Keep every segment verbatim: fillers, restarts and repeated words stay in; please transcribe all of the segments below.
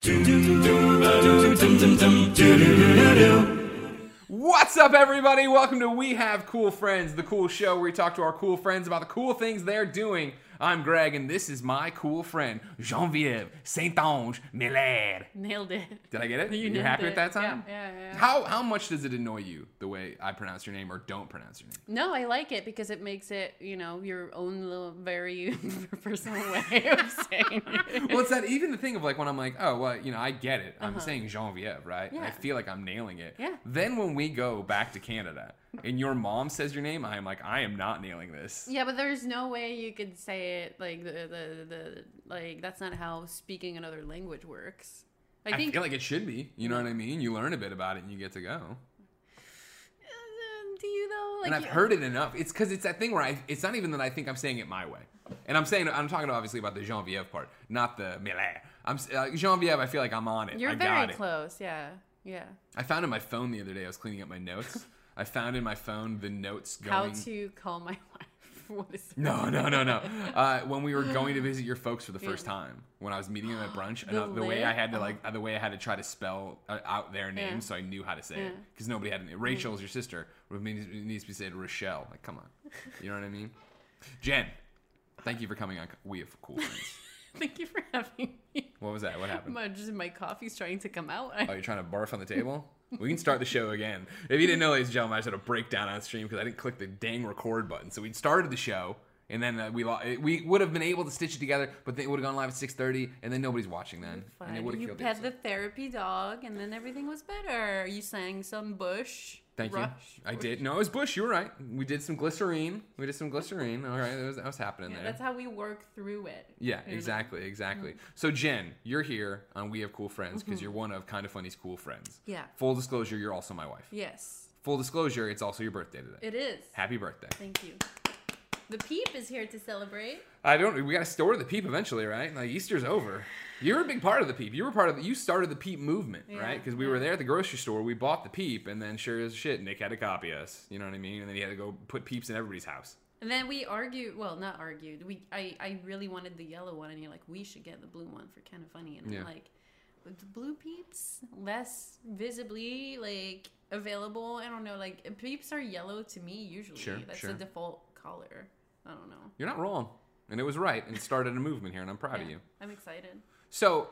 What's up, everybody? Welcome to We Have Cool Friends, the cool show where we talk to our cool friends about the cool things they're doing. I'm Greg, and this is my cool friend, Geneviève Saint-Onge Miller. Nailed it. Did I get it? You You're happy it. with that time? Yeah, yeah, yeah. How how much does it annoy you the way I pronounce your name or don't pronounce your name? No, I like it because it makes it, you know, your own little very personal way of saying it. Well, it's that even the thing of like when I'm like, oh, well, you know, I get it. I'm Uh-huh. saying Geneviève, right? Yeah. I feel like I'm nailing it. Yeah. Then when we go back to Canada and your mom says your name, I am like, I am not nailing this. Yeah, but there's no way you could say it like the the, the like that's not how speaking another language works. I I think feel like it should be. You know what I mean? You learn a bit about it and you get to go. Uh, do you though? Like And I've you- heard it enough. It's because it's that thing where I, it's not even that I think I'm saying it my way. And I'm saying, I'm talking obviously about the Geneviève part, not the Miller. I'm uh, Geneviève, I feel like I'm on it. You're I very got it. close. Yeah, yeah. I found in my phone the other day, I was cleaning up my notes. I found in my phone the notes going. How to call my wife? What is that? No, no, no, no. Uh, when we were going to visit your folks for the first Yeah. time, when I was meeting them at brunch, and The uh, the way lit? I had to like, uh, the way I had to try to spell uh, out their names Yeah. so I knew how to say it, Yeah. because nobody had it. Rachel is your sister. It needs, it needs to be said Rochelle. Like, come on, you know what I mean? Jen, thank you for coming on. We Have Cool Friends. Thank you for having me. What was that? What happened? My, just my coffee's trying to come out. Oh, you're trying to barf on the table? We can start the show again. If you didn't know, ladies and gentlemen, I just had a breakdown on stream because I didn't click the dang record button. So we started the show, and then uh, we lo- we would have been able to stitch it together, but then it would have gone live at six thirty, and then nobody's watching then. And it would have You killed pet the episode. therapy dog, and then everything was better. You sang some Bush. Thank Rush, you. I Bush. did. No, it was Bush. You were right. We did some glycerine. We did some glycerine. All right, that was, that was happening Yeah, there. that's how we work through it. Yeah, You know? exactly, exactly. Mm-hmm. So Jen, you're here on We Have Cool Friends because you're one of Kind of Funny's cool friends. Yeah. Full disclosure, you're also my wife. Yes, Full disclosure, it's also your birthday today. it is. Happy birthday. Thank you. The Peep is here to celebrate. I don't. We got to store the Peep eventually, right? Like Easter's over. You're a big part of the Peep. You were part of the. You started the Peep movement, Yeah, right? Because we yeah. were there at the grocery store. We bought the Peep, and then sure as shit, Nick had to copy us. You know what I mean? And then he had to go put Peeps in everybody's house. And then we argued. Well, not argued. We I, I really wanted the yellow one, and you're like, we should get the blue one for kind of funny. And Yeah. I'm like, with the blue Peeps less visibly like available. I don't know. Like Peeps are yellow to me usually. Sure, That's sure. the default color. I don't know. You're not wrong, and it was right, and it started a movement here, and I'm proud of Yeah, you. I'm excited. So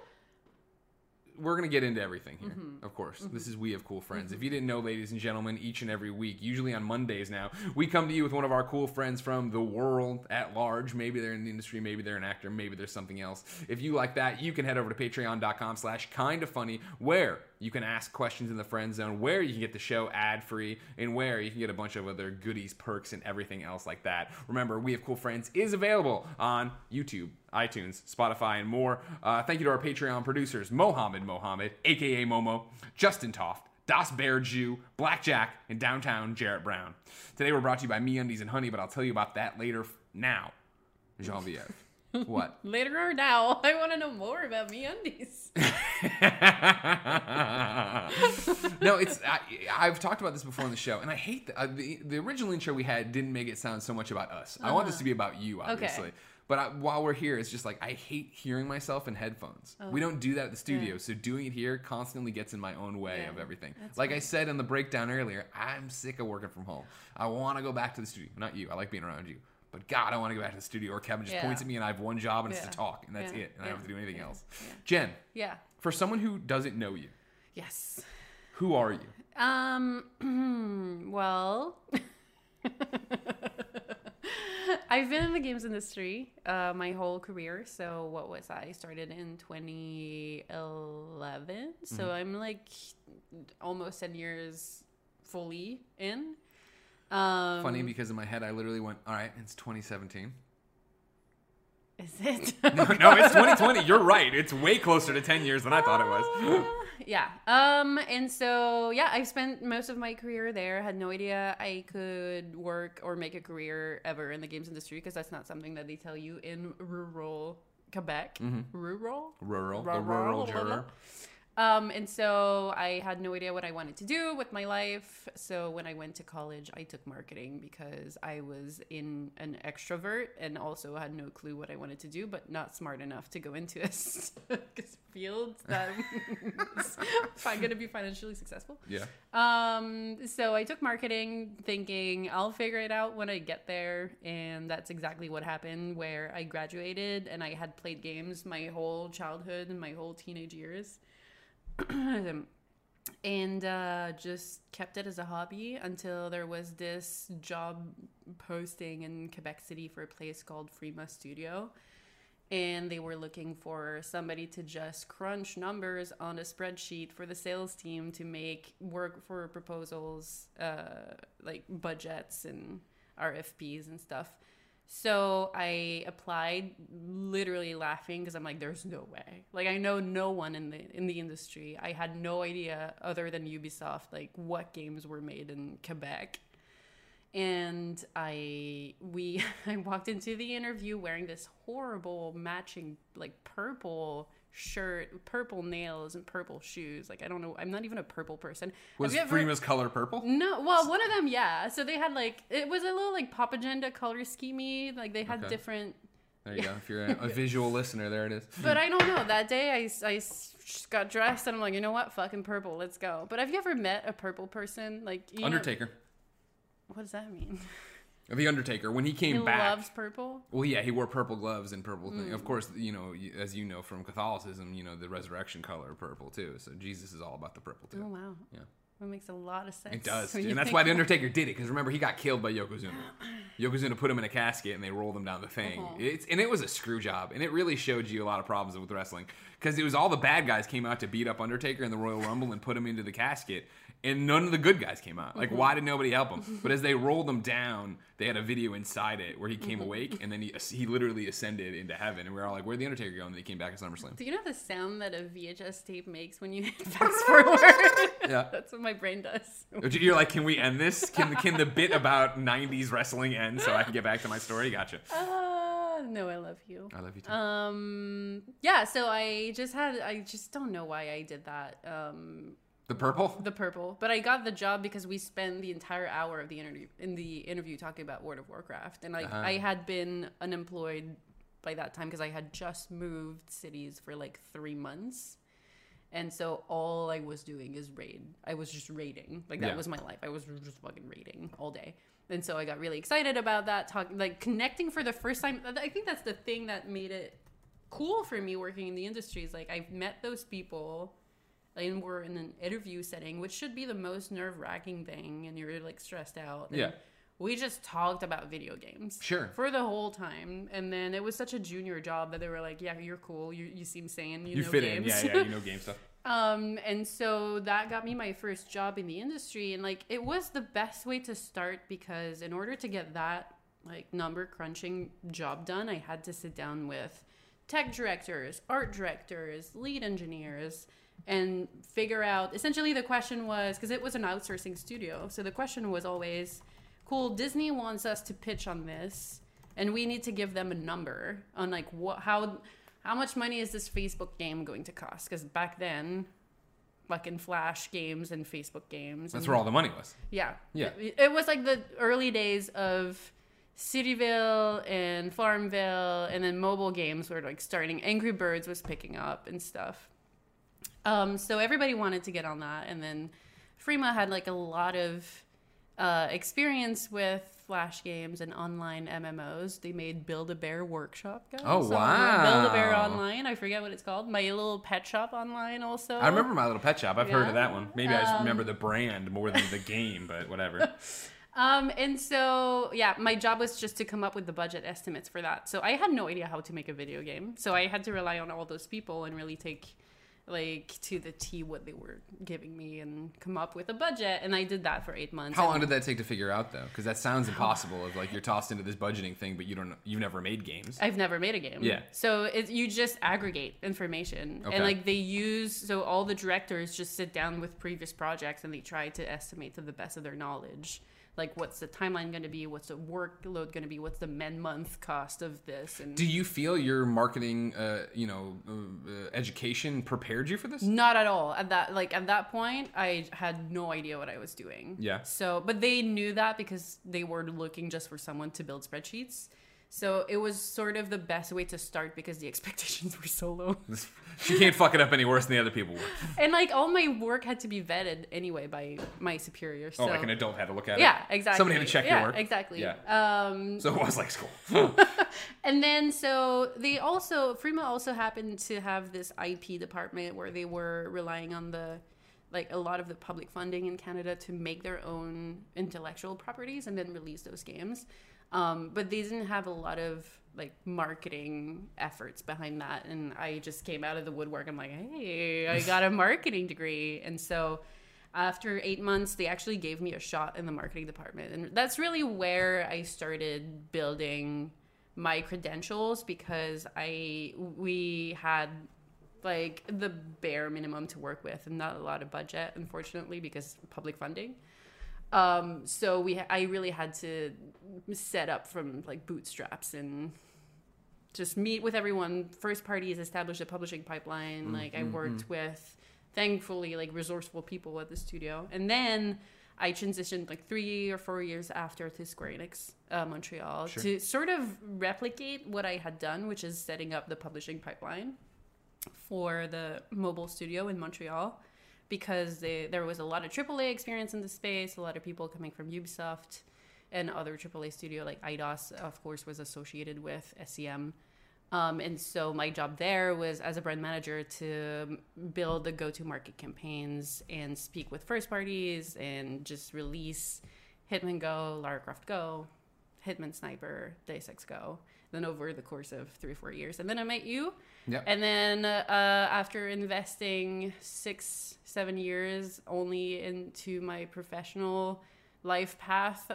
we're going to get into everything here, Mm-hmm. of course. This is We Have Cool Friends. If you didn't know, ladies and gentlemen, each and every week, usually on Mondays now, we come to you with one of our cool friends from the world at large. Maybe they're in the industry, maybe they're an actor, maybe there's something else. If you like that, you can head over to patreon.com slash kind of funny, where you can ask questions in the friend zone, where you can get the show ad-free, and where you can get a bunch of other goodies, perks, and everything else like that. Remember, We Have Cool Friends is available on YouTube, iTunes, Spotify, and more. Uh, thank you to our Patreon producers, Mohammed Mohammed, a k a. Momo, Justin Toft, Das Bear Jew, Blackjack, and Downtown Jarrett Brown. Today we're brought to you by MeUndies and Honey, but I'll tell you about that later. F- now, Geneviève. What? Later or now, I want to know more about MeUndies. No, it's I, I've talked about this before on the show, and I hate the, uh, the the original intro we had didn't make it sound so much about us. I want this to be about you, obviously. Okay. But I, while we're here, it's just like I hate hearing myself in headphones. We don't do that at the studio, Yeah. so doing it here constantly gets in my own way Yeah, of everything. that's Like I fine. said in the breakdown earlier, I'm sick of working from home. I want to go back to the studio. Not you. I like being around you. But God, I want to go back to the studio. Or Kevin just Yeah. points at me and I have one job and it's Yeah. to talk, and that's Yeah. it. And I don't have to do anything Yeah. else. Yeah. Jen, Yeah. for someone who doesn't know you, Yes. who are you? Um. Well, I've been in the games industry uh, my whole career. So what was I? I started in twenty eleven. So Mm-hmm. I'm like almost ten years fully in. Um, Funny because in my head I literally went, all right, it's twenty seventeen. Is it? No, no, it's twenty twenty. You're right. It's way closer to ten years than I thought it was. Yeah. Um, and so, yeah, I spent most of my career there. Had no idea I could work or make a career ever in the games industry because that's not something that they tell you in rural Quebec. Mhm. Rural? Rural, the Rural, rural blah, blah, juror. Um, and so I had no idea what I wanted to do with my life. So when I went to college, I took marketing because I was in an extrovert and also had no clue what I wanted to do, but not smart enough to go into a field that was going to be financially successful. Yeah. Um, so I took marketing thinking I'll figure it out when I get there. And that's exactly what happened, where I graduated and I had played games my whole childhood and my whole teenage years. and uh, just kept it as a hobby until there was this job posting in Quebec City for a place called Frima Studio. And they were looking for somebody to just crunch numbers on a spreadsheet for the sales team to make work for proposals, uh, like budgets and R F Ps and stuff. So I applied literally laughing because I'm like, there's no way. Like, I know no one in the in the industry. I had no idea other than Ubisoft, like, what games were made in Quebec. And I we I walked into the interview wearing this horrible matching, like, purple shirt, purple nails, and purple shoes. Like, I don't know. I'm not even a purple person. Was ever... Frima's color purple? No. Well, one of them, yeah. So they had, like, it was a little, like, Pop Agenda color scheme-y. Like, they had okay. different... There you go. If you're a, a visual listener, there it is. But I don't know. That day, I, I just got dressed, and I'm like, you know what? Fucking purple. Let's go. But have you ever met a purple person? Like, you Undertaker. Know... What does that mean? The Undertaker, when he came he back... He loves purple? Well, yeah, he wore purple gloves and purple thing. Mm. Of course, you know, as you know from Catholicism, you know, the resurrection color purple, too. So Jesus is all about the purple, too. Oh, wow. Yeah. That makes a lot of sense. It does, and that's why The Undertaker did it, because remember, he got killed by Yokozuna. Yokozuna put him in a casket, and they rolled him down the thing. Uh-huh. It's, and it was a screw job, and it really showed you a lot of problems with wrestling, because it was all the bad guys came out to beat up Undertaker in the Royal Rumble and put him into the casket, and none of the good guys came out. Like, mm-hmm. why did nobody help him? But as they rolled him down, they had a video inside it where he came mm-hmm. awake, and then he he literally ascended into heaven, and we were all like, where'd The Undertaker go? And then he came back at SummerSlam. Do you know the sound that a V H S tape makes when you hit fast forward? Yeah. That's what my brain does. You're like, can we end this? Can, can the bit about nineties wrestling end so I can get back to my story? Gotcha. Uh, no, I love you. I love you too. Um, yeah, so I just had, I just don't know why I did that. Um, The purple? The purple. But I got the job because we spent the entire hour of the interview in the interview talking about World of Warcraft. And like, uh-huh. I had been unemployed by that time because I had just moved cities for like three months. And so all I was doing is raid. I was just raiding. Like, that yeah. was my life. I was just fucking raiding all day. And so I got really excited about that, talking, like, connecting for the first time. I think that's the thing that made it cool for me working in the industry. Is like, I've met those people, and we're in an interview setting, which should be the most nerve-wracking thing, and you're, like, stressed out. And yeah. we just talked about video games. Sure. For the whole time. And then it was such a junior job that they were like, yeah, you're cool. You you seem sane. You, you know fit games. in. Yeah, yeah, you know game stuff. um, and so that got me my first job in the industry. And, like, it was the best way to start because in order to get that, like, number crunching job done, I had to sit down with tech directors, art directors, lead engineers, and figure out, essentially the question was, because it was an outsourcing studio, so the question was always, cool, Disney wants us to pitch on this, and we need to give them a number on, like, what, how how much money is this Facebook game going to cost? Because back then, fucking Flash games and Facebook games. That's and, where all the money was. Yeah. Yeah. It, it was like the early days of Cityville and Farmville, and then mobile games were, like, starting. Angry Birds was picking up and stuff. Um, so everybody wanted to get on that, and then Frima had, like, a lot of uh, experience with Flash games and online M M Os. They made Build-A-Bear Workshop, guys. Oh, wow. Build-A-Bear Online. I forget what it's called. My Little Pet Shop Online also. I remember My Little Pet Shop. I've yeah. heard of that one. Maybe I just um, remember the brand more than the game, but whatever. Um, and so, yeah, my job was just to come up with the budget estimates for that. So I had no idea how to make a video game. So I had to rely on all those people and really take, like, to the T what they were giving me and come up with a budget. And I did that for eight months. How and long did that take to figure out, though? Because that sounds impossible. Of like, you're tossed into this budgeting thing, but you don't, you've never made games. I've never made a game. Yeah. So it, you just aggregate information. Okay. And, like, they use, so all the directors just sit down with previous projects and they try to estimate to the best of their knowledge like what's the timeline going to be, what's the workload going to be, what's the men month cost of this. And do you feel your marketing, uh, you know, uh, education prepared you for this? not at all. At that like at that point, I had no idea what I was doing. Yeah. So, but they knew that because they were looking just for someone to build spreadsheets. So it was sort of the best way to start because the expectations were so low. She can't fuck it up any worse than the other people would. And like all my work had to be vetted anyway by my superior. So. Oh, like an adult had to look at yeah, it? exactly. Somebody had to check yeah, your work? Exactly. Yeah. Um, so it was like school. and then so they also, Frima also happened to have this I P department where they were relying on the, like a lot of the public funding in Canada to make their own intellectual properties and then release those games. Um, but they didn't have a lot of like marketing efforts behind that. And I just came out of the woodwork. I'm like, hey, I got a marketing degree. And so after eight months, they actually gave me a shot in the marketing department. And that's really where I started building my credentials because I, we had like the bare minimum to work with and not a lot of budget, unfortunately, because of public funding. Um, so we, I really had to set up from like bootstraps and just meet with everyone. First parties, establish a publishing pipeline. Like mm-hmm. I worked with, thankfully, like resourceful people at the studio. And then I transitioned like three or four years after to Square Enix uh, Montreal sure. to sort of replicate what I had done, which is setting up the publishing pipeline for the mobile studio in Montreal. Because they, there was a lot of triple A experience in the space, a lot of people coming from Ubisoft and other triple A studio like Eidos, of course, was associated with S E M. Um, and so my job there was as a brand manager to build the go-to-market campaigns and speak with first parties and just release Hitman Go, Lara Croft Go, Hitman Sniper, Deus Ex Go. Then over the course of three or four years. And then I met you. Yep. And then uh, after investing six, seven years only into my professional life path,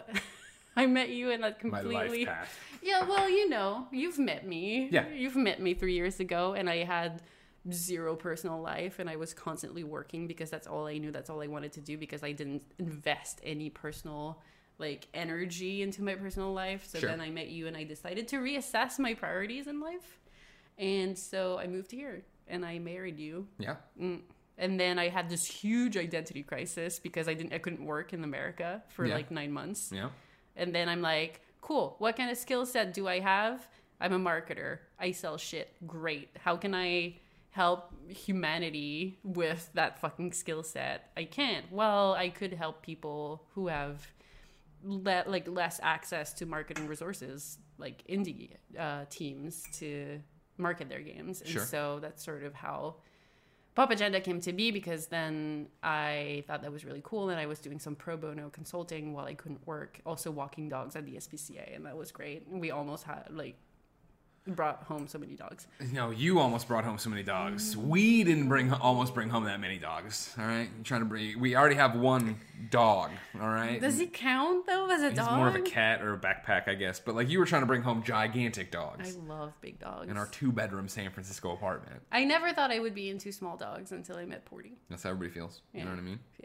I met you and that completely... My life path. Yeah, well, you know, you've met me. Yeah. You've met me three years ago and I had zero personal life and I was constantly working because that's all I knew. That's all I wanted to do because I didn't invest any personal... like energy into my personal life. So sure. Then I met you and I decided to reassess my priorities in life. And so I moved here and I married you. Yeah. Mm. And then I had this huge identity crisis because I didn't, I couldn't work in America for yeah. like nine months. Yeah. And then I'm like, cool. What kind of skill set do I have? I'm a marketer. I sell shit. Great. How can I help humanity with that fucking skill set? I can't. Well, I could help people who have Le- like less access to marketing resources, like indie uh, teams to market their games. And sure. so that's sort of how Pop Agenda came to be because then I thought that was really cool and I was doing some pro bono consulting while I couldn't work, also walking dogs at the S P C A, and that was great. And we almost had like brought home so many dogs. No, you almost brought home so many dogs. We didn't bring almost bring home that many dogs. All right, I'm trying to bring. We already have one dog. All right. Does he count though as a He's dog? He's more of a cat or a backpack, I guess. But like you were trying to bring home gigantic dogs. I love big dogs. In our two-bedroom San Francisco apartment. I never thought I would be into small dogs until I met Porty. That's how everybody feels. Yeah. You know what I mean? Yeah.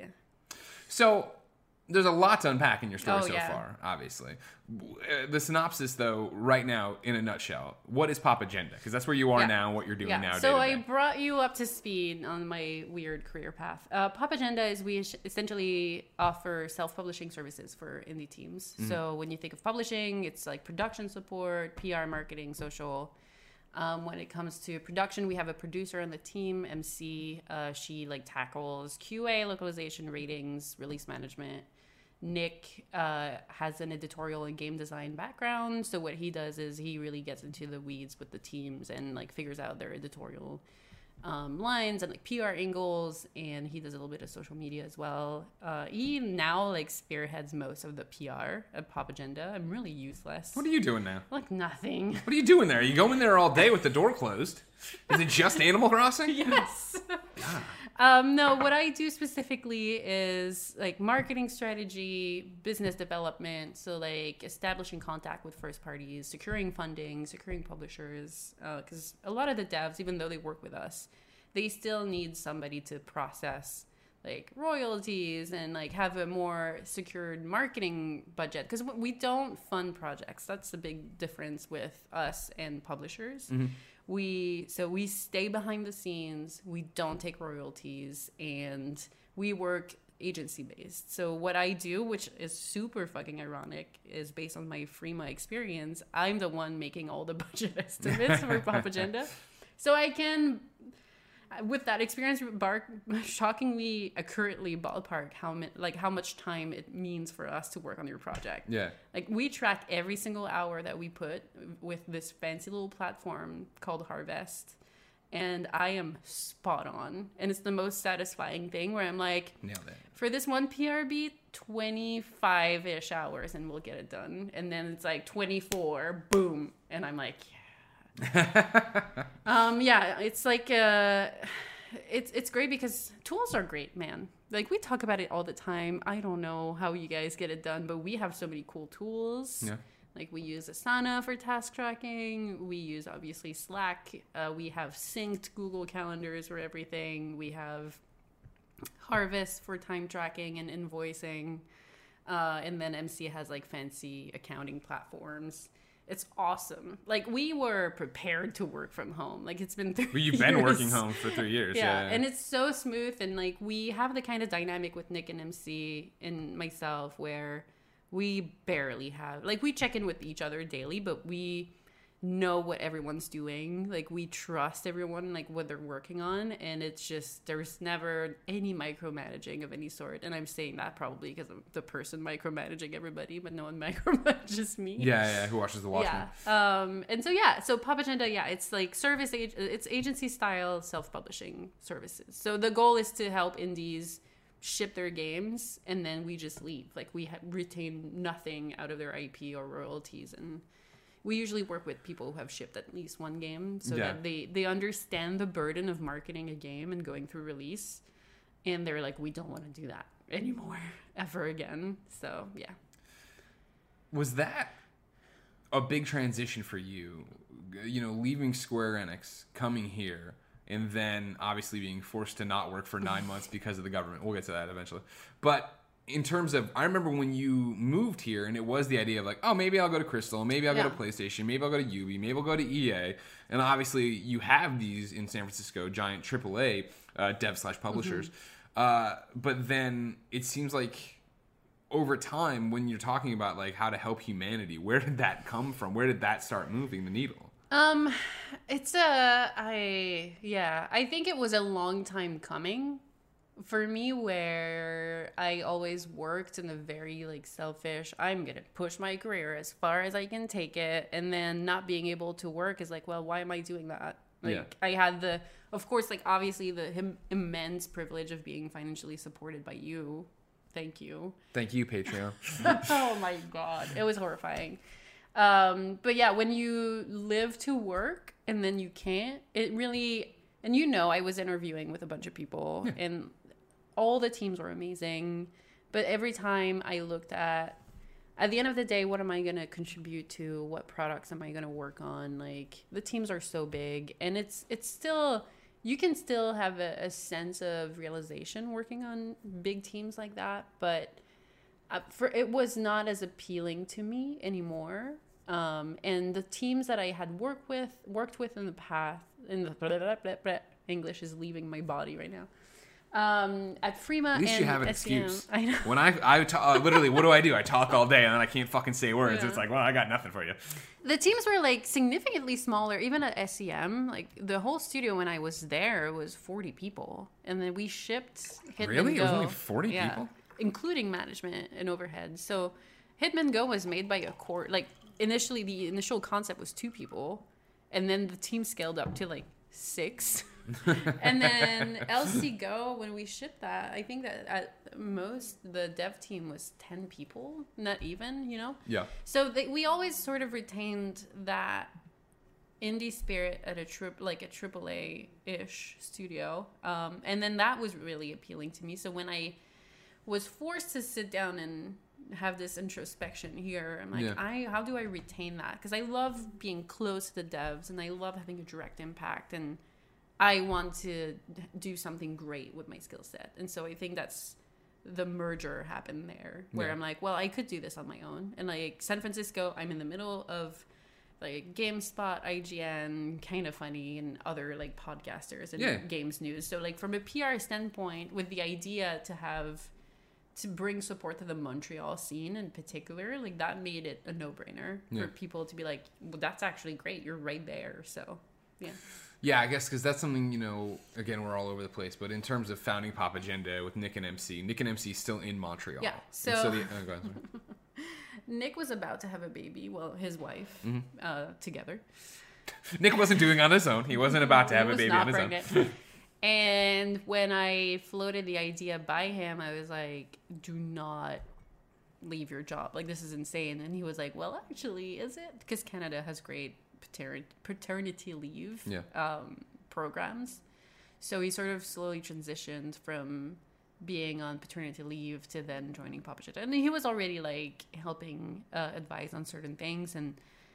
So. There's a lot to unpack in your story oh, so yeah. far, obviously. Uh, the synopsis, though, right now, in a nutshell, what is Pop Agenda? Because that's where you are yeah. now, what you're doing yeah. now. So day to I day. brought you up to speed on my weird career path. Uh, Pop Agenda is we essentially offer self-publishing services for indie teams. Mm-hmm. So when you think of publishing, it's like production support, P R, marketing, social. Um, when it comes to production, we have a producer on the team, M C. Uh, she like tackles Q A, localization, ratings, release management. Nick uh, has an editorial and game design background, so what he does is he really gets into the weeds with the teams and like figures out their editorial um, lines and like P R angles, and he does a little bit of social media as well. Uh, he now like spearheads most of the P R at Pop Agenda. I'm really useless. What are you doing now? Like nothing. What are you doing there? Are you going there all day with the door closed? Is it just Animal Crossing? Yes. Um, no, what I do specifically is like marketing strategy, business development. So like establishing contact with first parties, securing funding, securing publishers. Because uh, a lot of the devs, even though they work with us, they still need somebody to process like royalties and like have a more secured marketing budget, because we don't fund projects. That's the big difference with us and publishers. Mm-hmm. We so we stay behind the scenes, we don't take royalties, and we work agency based. So what I do, which is super fucking ironic, is based on my Freema experience. I'm the one making all the budget estimates for Pop Agenda, so I can, with that experience, bar- shockingly accurately ballpark how mi- like how much time it means for us to work on your project. Yeah. Like we track every single hour that we put with this fancy little platform called Harvest, and I am spot on. And it's the most satisfying thing where I'm like, nailed it. For this one P R B, twenty-five-ish hours and we'll get it done. And then it's like twenty-four, boom. And I'm like, um, yeah, it's like, uh, it's, it's great because tools are great, man. Like we talk about it all the time. I don't know how you guys get it done, but we have so many cool tools. Yeah. Like we use Asana for task tracking. We use obviously Slack. Uh, we have synced Google calendars for everything. We have Harvest for time tracking and invoicing. Uh, and then M C has like fancy accounting platforms. It's awesome. Like we were prepared to work from home. Like it's been three Well, you've years. been working home for three years. Yeah. yeah. And it's so smooth. And like we have the kind of dynamic with Nick and M C and myself where we barely have, like we check in with each other daily, but we know what everyone's doing. Like we trust everyone, like what they're working on. And it's just, there's never any micromanaging of any sort. And I'm saying that probably because I'm the person micromanaging everybody, but no one micromanages me. Yeah, yeah. Who watches the Watchmen? Yeah. Um, and so, yeah, so Pop Agenda, yeah, it's like service, ag- it's agency style self-publishing services. So the goal is to help indies ship their games, and then we just leave. Like we ha- retain nothing out of their I P or royalties, and we usually work with people who have shipped at least one game, so yeah. that they they understand the burden of marketing a game and going through release, and they're like, we don't want to do that anymore ever again. So yeah. Was that a big transition for you? You know, leaving Square Enix, coming here, and then obviously being forced to not work for nine months because of the government. We'll get to that eventually. But in terms of, I remember when you moved here and it was the idea of like, oh, maybe I'll go to Crystal, maybe I'll yeah. go to PlayStation, maybe I'll go to Ubi, maybe I'll go to E A. And obviously you have these in San Francisco, giant triple A uh, dev slash publishers. Mm-hmm. Uh, but then it seems like over time when you're talking about like how to help humanity, where did that come from? Where did that start moving the needle? Um, it's a, I, yeah, I think it was a long time coming for me, where I always worked in a very like selfish, I'm going to push my career as far as I can take it. And then not being able to work is like, well, why am I doing that? Like yeah. I had the, of course, like obviously the him, immense privilege of being financially supported by you. Thank you. Thank you, Patreon. Oh my God. It was horrifying. Um, but yeah, when you live to work and then you can't, it really, and you know, I was interviewing with a bunch of people yeah. and all the teams were amazing. But every time I looked at, at the end of the day, what am I going to contribute to? What products am I going to work on? Like the teams are so big, and it's, it's still, you can still have a, a sense of realization working on big teams like that. But uh, for, it was not as appealing to me anymore. Um, and the teams that I had worked with, worked with in the past, in the blah, blah, blah, blah, English is leaving my body right now. Um, at Freema, at least and you have an S C M, excuse. I know. When I, I ta- uh, literally, what do I do? I talk all day and then I can't fucking say words. Yeah. It's like, well, I got nothing for you. The teams were like significantly smaller, even at S C M. Like the whole studio when I was there was forty people, and then we shipped Hitman Really? Go. It was only forty yeah, people, including management and overhead. So Hitman Go was made by a core. Like initially, the initial concept was two people, and then the team scaled up to like six. And then L C Go, when we shipped that, I think that at most the dev team was ten people, not even, you know? Yeah. So they, we always sort of retained that indie spirit at a trip, like a triple A-ish studio. Um, and then that was really appealing to me. So when I was forced to sit down and have this introspection here, I'm like, yeah. I how do I retain that? Because I love being close to the devs and I love having a direct impact, and I want to do something great with my skill set. And so I think that's the merger happened there, where Yeah. I'm like, well, I could do this on my own. And like San Francisco, I'm in the middle of like GameSpot, I G N, Kind of Funny, and other like podcasters and Yeah. games news. So like from a P R standpoint, with the idea to have to bring support to the Montreal scene in particular, like that made it a no-brainer Yeah. for people to be like, well, that's actually great. You're right there. So yeah. Yeah, I guess because that's something, you know, again, we're all over the place, but in terms of founding Pop Agenda with Nick and M C, Nick and M C is still in Montreal. Yeah, And so- the, oh, go ahead, sorry. Nick was about to have a baby, well, his wife, Mm-hmm. uh, together. Nick wasn't doing it on his own. He wasn't about to have He a was baby not on his pregnant. own. And when I floated the idea by him, I was like, do not leave your job. Like, this is insane. And he was like, well, actually, is it? Because Canada has great pater- paternity leave Yeah. um, programs. So he sort of slowly transitioned from being on paternity leave to then joining Pop Agenda. And he was already, like, helping uh, advise on certain things. And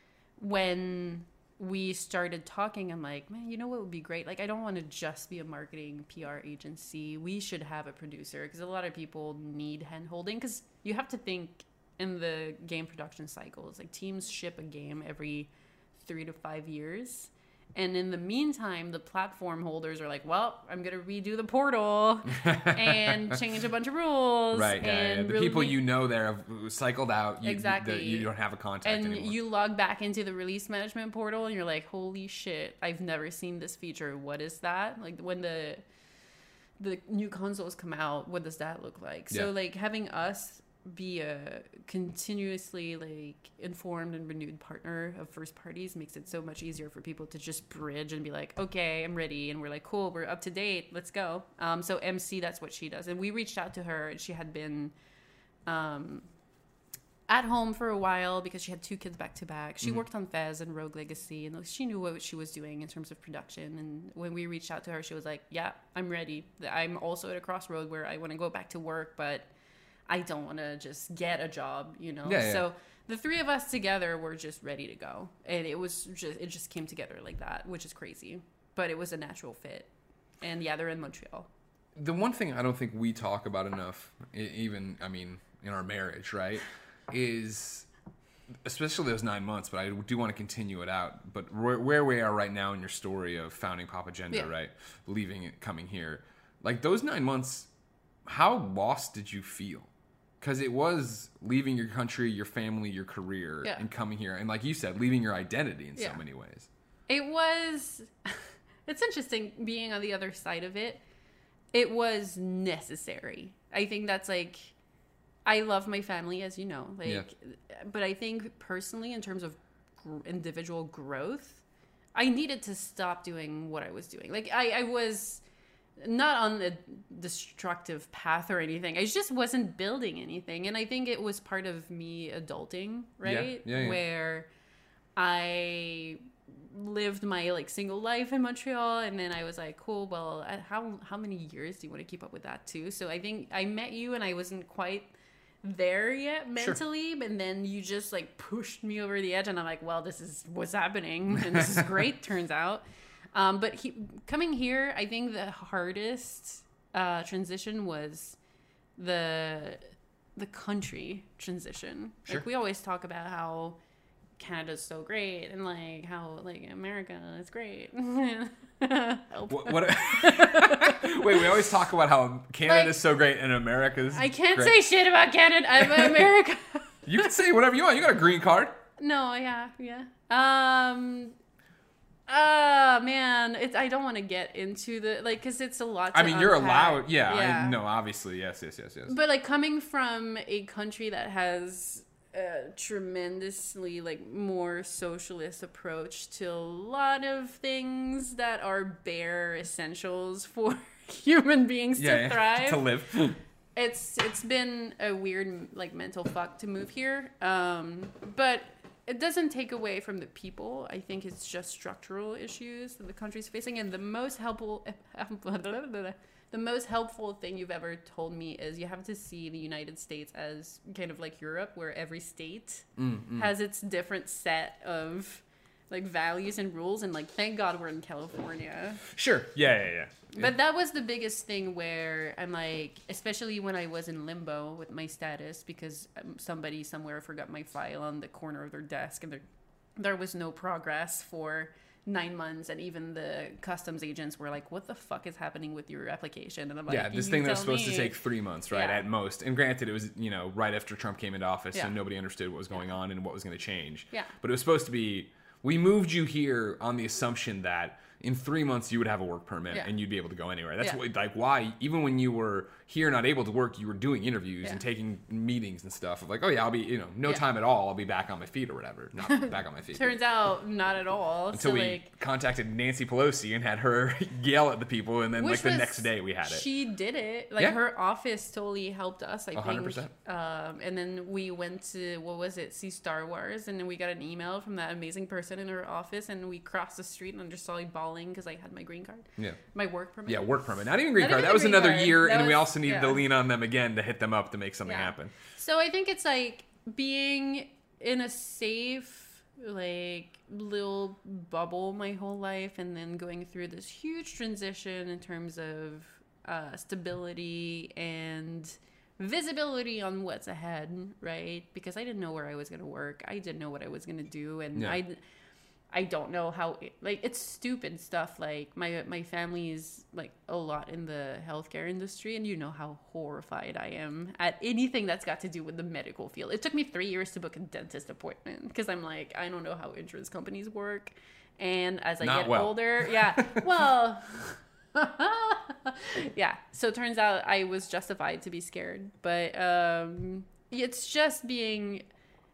when we started talking, I'm like, man, you know what would be great? Like, I don't want to just be a marketing P R agency. We should have a producer, because a lot of people need hand holding, because you have to think in the game production cycles. Like, teams ship a game every three to five years. And in the meantime, the platform holders are like, well, I'm going to redo the portal and change a bunch of rules. Right, yeah, and yeah. The really- people you know there have cycled out. You, Exactly. the- you don't have a contact and anymore. you log back into the release management portal and you're like, holy shit, I've never seen this feature. What is that? Like, when the the new consoles come out, what does that look like? So Yeah. like having us be a continuously like informed and renewed partner of first parties makes it so much easier for people to just bridge and be like, okay, I'm ready. And we're like, cool, we're up to date. Let's go. Um, so M C, that's what she does. And we reached out to her, and she had been um, at home for a while because she had two kids back to back. She Mhm. worked on Fez and Rogue Legacy, and she knew what she was doing in terms of production. And when we reached out to her, she was like, yeah, I'm ready. I'm also at a crossroad where I want to go back to work, but I don't want to just get a job, you know? Yeah, yeah. So the three of us together were just ready to go. And it was just, it just came together like that, which is crazy. But it was a natural fit. And yeah, they're in Montreal. The one thing I don't think we talk about enough, e- even, I mean, in our marriage, right, is especially those nine months, but I do want to continue it out. But where, where we are right now in your story of founding Pop Agenda, Yeah. right, leaving it, coming here, like those nine months, how lost did you feel? Because it was leaving your country, your family, your career, Yeah. and coming here. And like you said, leaving your identity in Yeah. so many ways. It was, it's interesting being on the other side of it. It was necessary. I think that's like, I love my family, as you know, like, Yeah. but I think personally, in terms of gr- individual growth, I needed to stop doing what I was doing. Like, I, I was not on a destructive path or anything. I just wasn't building anything. And I think it was part of me adulting, right? Yeah, yeah, yeah. Where I lived my like single life in Montreal, and then I was like, cool, well, uh, how how many years do you want to keep up with that too? So I think I met you and I wasn't quite there yet mentally, but then you just like pushed me over the edge, and I'm like, well, this is what's happening, and this is great, turns out. Um, but he, coming here, I think the hardest uh, transition was the the country transition. Sure. Like, we always talk about how Canada's so great, and like how like America is great. Help. What, what wait, we always talk about how Canada's Like, so great and America's I can't great. say shit about Canada. I'm America. You can say whatever you want. You got a green card. No, yeah, yeah. Um, uh man, it's I don't want to get into the like because it's a lot. To I mean, you're unpack. allowed. Yeah, yeah. I know. Obviously, yes, yes, yes, yes. But like coming from a country that has a tremendously like more socialist approach to a lot of things that are bare essentials for human beings yeah, to yeah, thrive. to live. It's it's been a weird like mental fuck to move here. Um, but it doesn't take away from the people. I think it's just structural issues that the country's facing, and the most helpful the most helpful thing you've ever told me is you have to see the United States as kind of like Europe, where every state Mm, mm. has its different set of like values and rules, and like thank God we're in California. Sure. Yeah, yeah, yeah. But that was the biggest thing where I'm like, especially when I was in limbo with my status because somebody somewhere forgot my file on the corner of their desk and there, there was no progress for nine months. And even the customs agents were like, what the fuck is happening with your application? And I'm like, yeah, this you thing that was tell supposed me. to take three months, right, Yeah. at most. And granted, it was, you know, right after Trump came into office, Yeah. so nobody understood what was going Yeah. on and what was going to change. Yeah. But it was supposed to be, we moved you here on the assumption that in three months you would have a work permit Yeah. and you'd be able to go anywhere. That's Yeah. what, like why, even when you were here not able to work, you were doing interviews Yeah. and taking meetings and stuff of like, oh yeah, I'll be, you know, no Yeah. time at all, I'll be back on my feet or whatever. Not back on my feet. Turns out not at all. Until so we like, contacted Nancy Pelosi and had her yell at the people, and then Which like the was- next day we had it. She did it. Like Yeah. her office totally helped us, I one hundred think. percent. Um, and then we went to, what was it, see Star Wars. And then we got an email from that amazing person in her office. And we crossed the street and I just saw me bawling because I had my green card. Yeah. My work permit. Yeah, work permit. Not even green Not card. even That was green another card. year, That and we was- also needed to yeah. lean on them again to hit them up to make something Yeah. happen. So I think it's like being in a safe, like little bubble my whole life, and then going through this huge transition in terms of uh, stability and visibility on what's ahead, right? Because I didn't know where I was going to work. I didn't know what I was going to do, and Yeah. I. I don't know how, like, it's stupid stuff. Like, my my family's, like, a lot in the healthcare industry, and you know how horrified I am at anything that's got to do with the medical field. It took me three years to book a dentist appointment because I'm like, I don't know how insurance companies work. And as I Not get well. older, yeah, well, yeah. So it turns out I was justified to be scared. But um, it's just being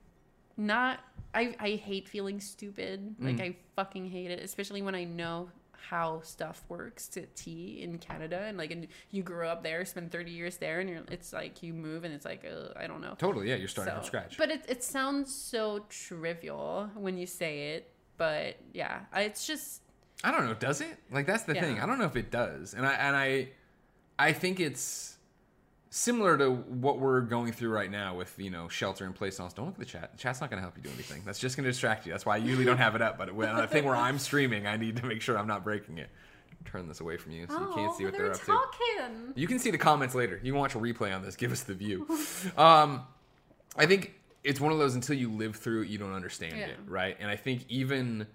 not... I, I hate feeling stupid. Like, Mm. I fucking hate it, especially when I know how stuff works to T in Canada. And, like, and you grew up there, spend thirty years there, and you're, it's like you move, and it's like, uh, I don't know. Totally, yeah, you're starting So- from scratch. But it, it sounds so trivial when you say it. But, yeah, I- it's just... I don't know, does it? Like, that's the Yeah. thing. I don't know if it does. And I and I I think it's similar to what we're going through right now with, you know, shelter in place laws. Don't look at the chat. The chat's not going to help you do anything. That's just going to distract you. That's why I usually don't have it up. But when I think where I'm streaming, I need to make sure I'm not breaking it. Turn this away from you so you can't see what they're, they're up to. talking. You can see the comments later. You can watch a replay on this. Give us the view. um, I think it's one of those until you live through it, you don't understand Yeah. it, right? And I think even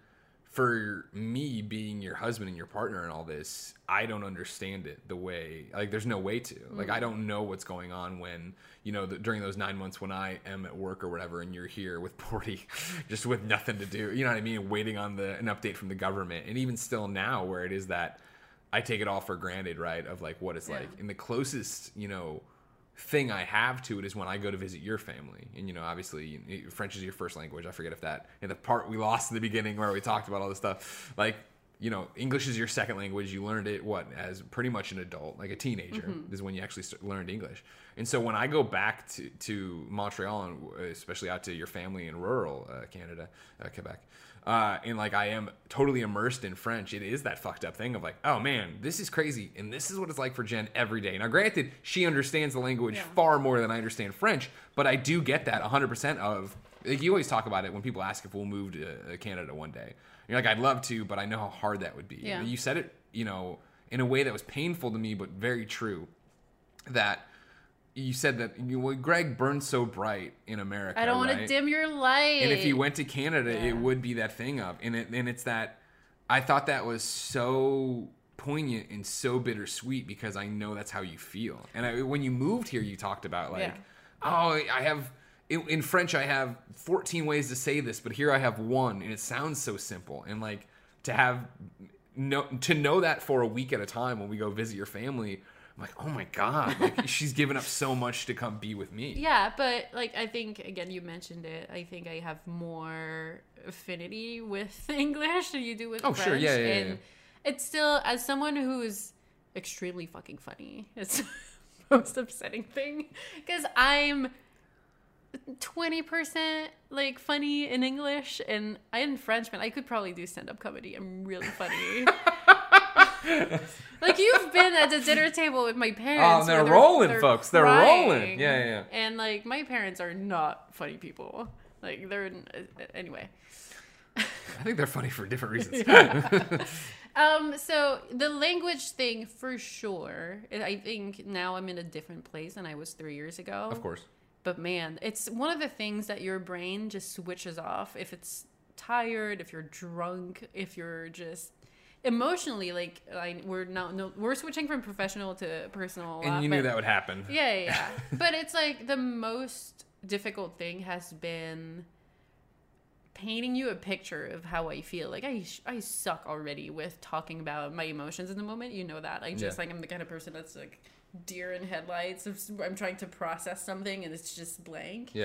for me being your husband and your partner and all this, I don't understand it the way, like, there's no way to. Like, I don't know what's going on when, you know, the, during those nine months when I am at work or whatever, and you're here with Porty, just with nothing to do, you know what I mean? Waiting on the an update from the government. And even still now, where it is that I take it all for granted, right? Of like what it's Yeah. like. And the closest, you know, thing I have to it is when I go to visit your family. And, you know, obviously you- French is your first language. I forget if that, in the part we lost in the beginning where we talked about all this stuff, like, you know, English is your second language. You learned it, what, as pretty much an adult, like a teenager Mm-hmm. is when you actually start, learned English. And so when I go back to, to Montreal, and especially out to your family in rural uh, Canada, uh, Quebec, uh, and like I am totally immersed in French, it is that fucked up thing of like, oh man, this is crazy, and this is what it's like for Jen every day. Now, granted, she understands the language Yeah. far more than I understand French, but I do get that one hundred percent of, like, you always talk about it when people ask if we'll move to uh, Canada one day. You're like, I'd love to, but I know how hard that would be. Yeah. And you said it, you know, in a way that was painful to me, but very true, that you said that, you well, Greg burns so bright in America. I don't want right? to dim your light. And if you went to Canada, Yeah. it would be that thing of, and it, and it's that, I thought that was so poignant and so bittersweet because I know that's how you feel. And I, when you moved here, you talked about like, Yeah. oh, I have, in, in French, I have fourteen ways to say this, but here I have one, and it sounds so simple. And like to have, no, to know that for a week at a time when we go visit your family, I'm like, oh my God, like she's given up so much to come be with me. Yeah, but like I think again you mentioned it. I think I have more affinity with English than you do with Oh, French. sure, yeah, yeah, and yeah. it's still, as someone who's extremely fucking funny, it's the most upsetting thing because I'm twenty percent like funny in English and I in French, man. I could probably do stand up comedy. I'm really funny. Like you've been at the dinner table with my parents. Oh, they're where rolling, they're folks. They're crying. rolling. Yeah, yeah, yeah. And like my parents are not funny people. Like they're uh, anyway. I think they're funny for different reasons. Um, so the language thing for sure. I think now I'm in a different place than I was three years ago. Of course. But man, it's one of the things that your brain just switches off if it's tired, if you're drunk, if you're just emotionally like I, we're not no we're switching from professional to personal. And lot, you knew but, that would happen. Yeah, yeah. yeah. But it's like the most difficult thing has been painting you a picture of how I feel. Like I I suck already with talking about my emotions in the moment. You know that. I just Yeah. like I'm the kind of person that's like deer in headlights. If I'm trying to process something and it's just blank. Yeah.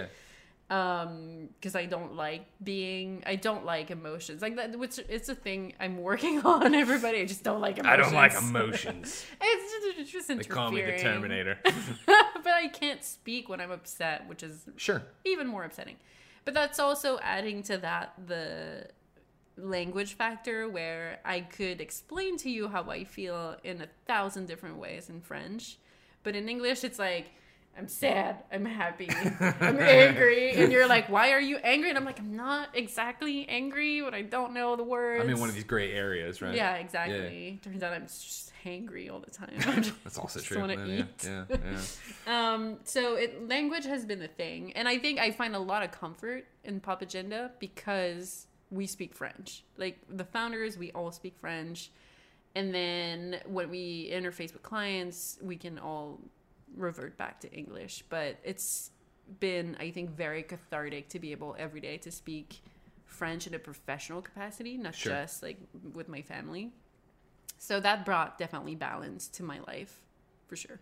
Um, because I don't like being, I don't like emotions like that. Which it's a thing I'm working on. Everybody, I just don't like emotions. I don't like emotions. It's just, it's just They interfering. call me the Terminator. But I can't speak when I'm upset, which is Sure. even more upsetting. But that's also adding to that the language factor where I could explain to you how I feel in a thousand different ways in French. But in English, it's like, I'm sad, I'm happy, I'm angry. And you're like, why are you angry? And I'm like, I'm not exactly angry, but I don't know the words. I'm in one of these gray areas, right? Yeah, exactly. Yeah. Turns out I'm just hangry all the time. That's also just true. want to Yeah, eat. yeah, yeah. Um, so it, language has been a thing. And I think I find a lot of comfort in Pop Agenda because we speak French. Like the founders, we all speak French. And then when we interface with clients, we can all revert back to English. But it's been, I think, very cathartic to be able every day to speak French in a professional capacity, not Sure. just like with my family. So that brought definitely balance to my life, for sure.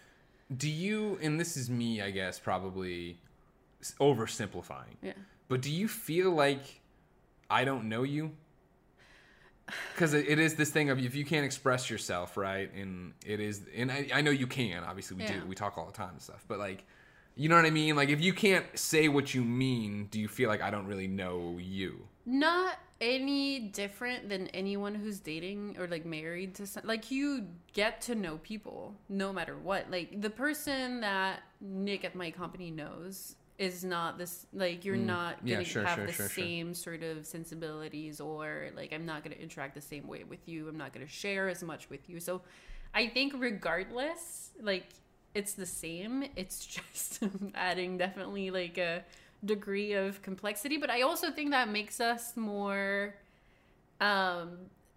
Do you, and this is me, I guess, probably s- oversimplifying, Yeah. but do you feel like I don't know you? Because it, it is this thing of if you can't express yourself, right? And it is, and I, I know you can, obviously we Yeah. do, we talk all the time and stuff, but like, you know what I mean? Like if you can't say what you mean, do you feel like I don't really know you? Not any different than anyone who's dating or like married to some, like you get to know people no matter what. Like the person that Nick at my company knows is not this, like you're not Yeah, gonna sure, have sure, the sure, sure. same sort of sensibilities, or like I'm not gonna interact the same way with you. I'm not gonna share as much with you. So I think regardless, like it's the same. It's just adding definitely like a degree of complexity, but I also think that makes us more um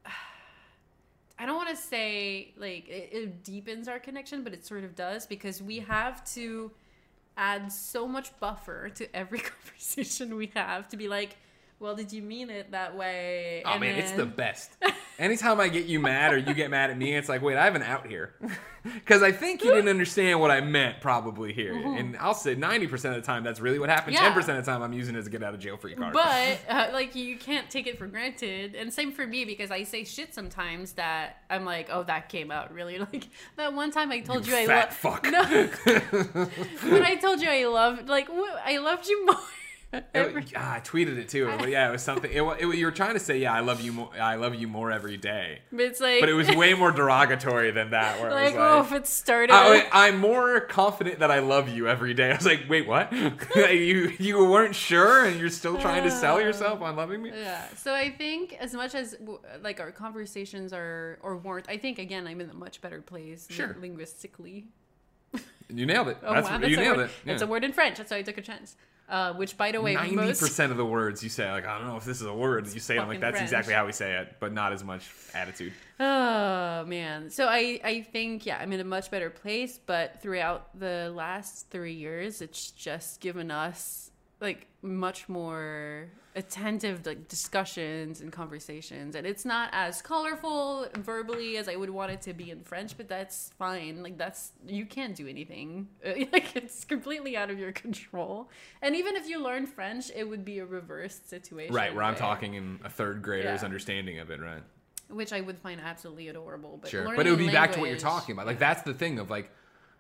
I don't want to say like it, it deepens our connection, but it sort of does, because we have to add so much buffer to every conversation we have to be like, well, did you mean it that way? Oh And man, it's the then- best. Anytime I get you mad or you get mad at me, it's like, wait, I have an out here. Because I think you didn't understand what I meant probably here. And I'll say ninety percent of the time that's really what happened. Yeah. ten percent of the time I'm using it as a get out of jail free card. But uh, like you can't take it for granted, and same for me, because I say shit sometimes that I'm like, oh, that came out really. Like that one time I told you, I fat love fuck. no, when I told you I loved like wh- I loved you more. It, ah, I tweeted it too. But yeah, it was something. It, wa- it, wa- you were trying to say, yeah, I love you more. I love you more every day. But it's like, But it was way more derogatory than that. Where like, it oh, was if like, it started. I, wait, I'm more confident that I love you every day. I was like, wait, what? you you weren't sure, and you're still trying to sell yourself on loving me? Yeah. So I think as much as w- like our conversations are or weren't, I think again I'm in a much better place li- Sure. linguistically. You nailed it. Oh That's, wow, that's you a nailed word. it. Yeah. It's a word in French. That's why I took a chance. Uh, which, by the way, Ninety most percent of the words you say, like, I don't know if this is a word. You say it, I'm like, fucking that's French. exactly how we say it, but not as much attitude. Oh man. So I I think yeah, I'm in a much better place, but throughout the last three years it's just given us like much more attentive like discussions and conversations, and it's not as colorful verbally as I would want it to be in French, but that's fine. Like that's, you can't do anything. Like it's completely out of your control. And even if you learn French, it would be a reversed situation. Right, where I'm talking in a third grader's Yeah. understanding of it, right? which I would find absolutely adorable. But Sure. learning But it would be back to what you're language- talking about. Like, that's the thing of, like,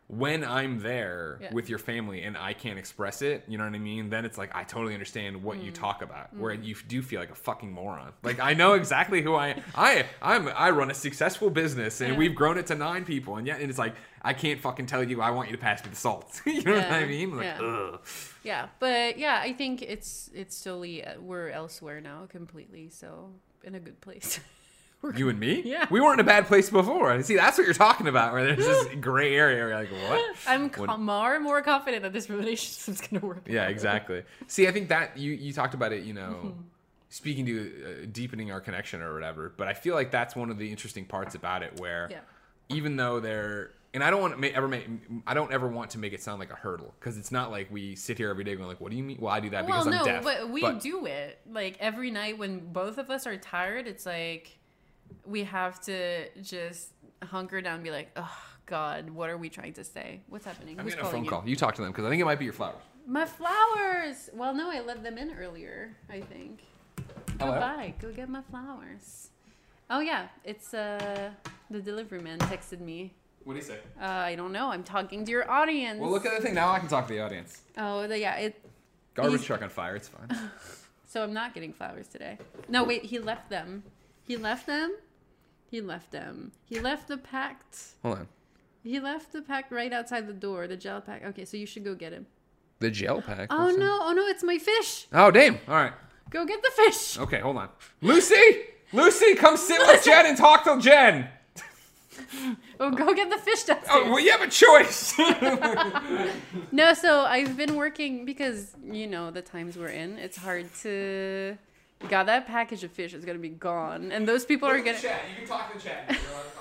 when I'm there Yeah. with your family and I can't express it, you know what I mean? Then it's like, I totally understand what Mm. you talk about, where you do feel like a fucking moron. Like, I know exactly who I I I'm I run a successful business and Yeah. we've grown it to nine people, and yet and it's like, I can't fucking tell you I want you to pass me the salt. You know what Yeah. I mean? Like, Yeah. ugh. Yeah, but yeah, I think it's it's totally uh, we're elsewhere now completely, so in a good place. You and me? Yeah. We weren't in a bad place before. See, that's what you're talking about, where there's this gray area where you're like, what? I'm What- com- more and more confident that this relationship's gonna work. Yeah, out. exactly. See, I think that you you talked about it, you know, speaking to uh, deepening our connection or whatever. But I feel like that's one of the interesting parts about it, where Yeah. even though they're, and I don't want to make, ever make, I don't ever want to make it sound like a hurdle, because it's not like we sit here every day going like, what do you mean? Well, I do that Well, because no, I'm deaf. but we do it like every night when both of us are tired. It's like we have to just hunker down and be like, oh God, what are we trying to say? What's happening? I'm Who's getting a calling phone you? call. You talk to them, because I think it might be your flowers. My flowers. Well, no, I let them in earlier. I think. Go Hello? by. Go get my flowers. Oh yeah, it's uh the delivery man texted me. What do you say? Uh, I don't know. I'm talking to your audience. Well, look at the thing. Now I can talk to the audience. Oh, the, yeah. It. Garbage He's- truck on fire. It's fine. So I'm not getting flowers today. No, wait. He left them. He left them. He left them. He left the packed. Hold on. He left the pack right outside the door. The gel pack. Okay, so you should go get him. The gel pack. Oh What's that? no! Oh no! It's my fish. Oh, damn. All right. Go get the fish. Okay, hold on. Lucy! Lucy, come sit with Jen and talk to Jen! Oh, go get the fish downstairs. Oh, well, you have a choice! No, so I've been working because, you know, the times we're in, it's hard to... God, that package of fish is going to be gone. And those people are going to... Chat. You can talk to Jen.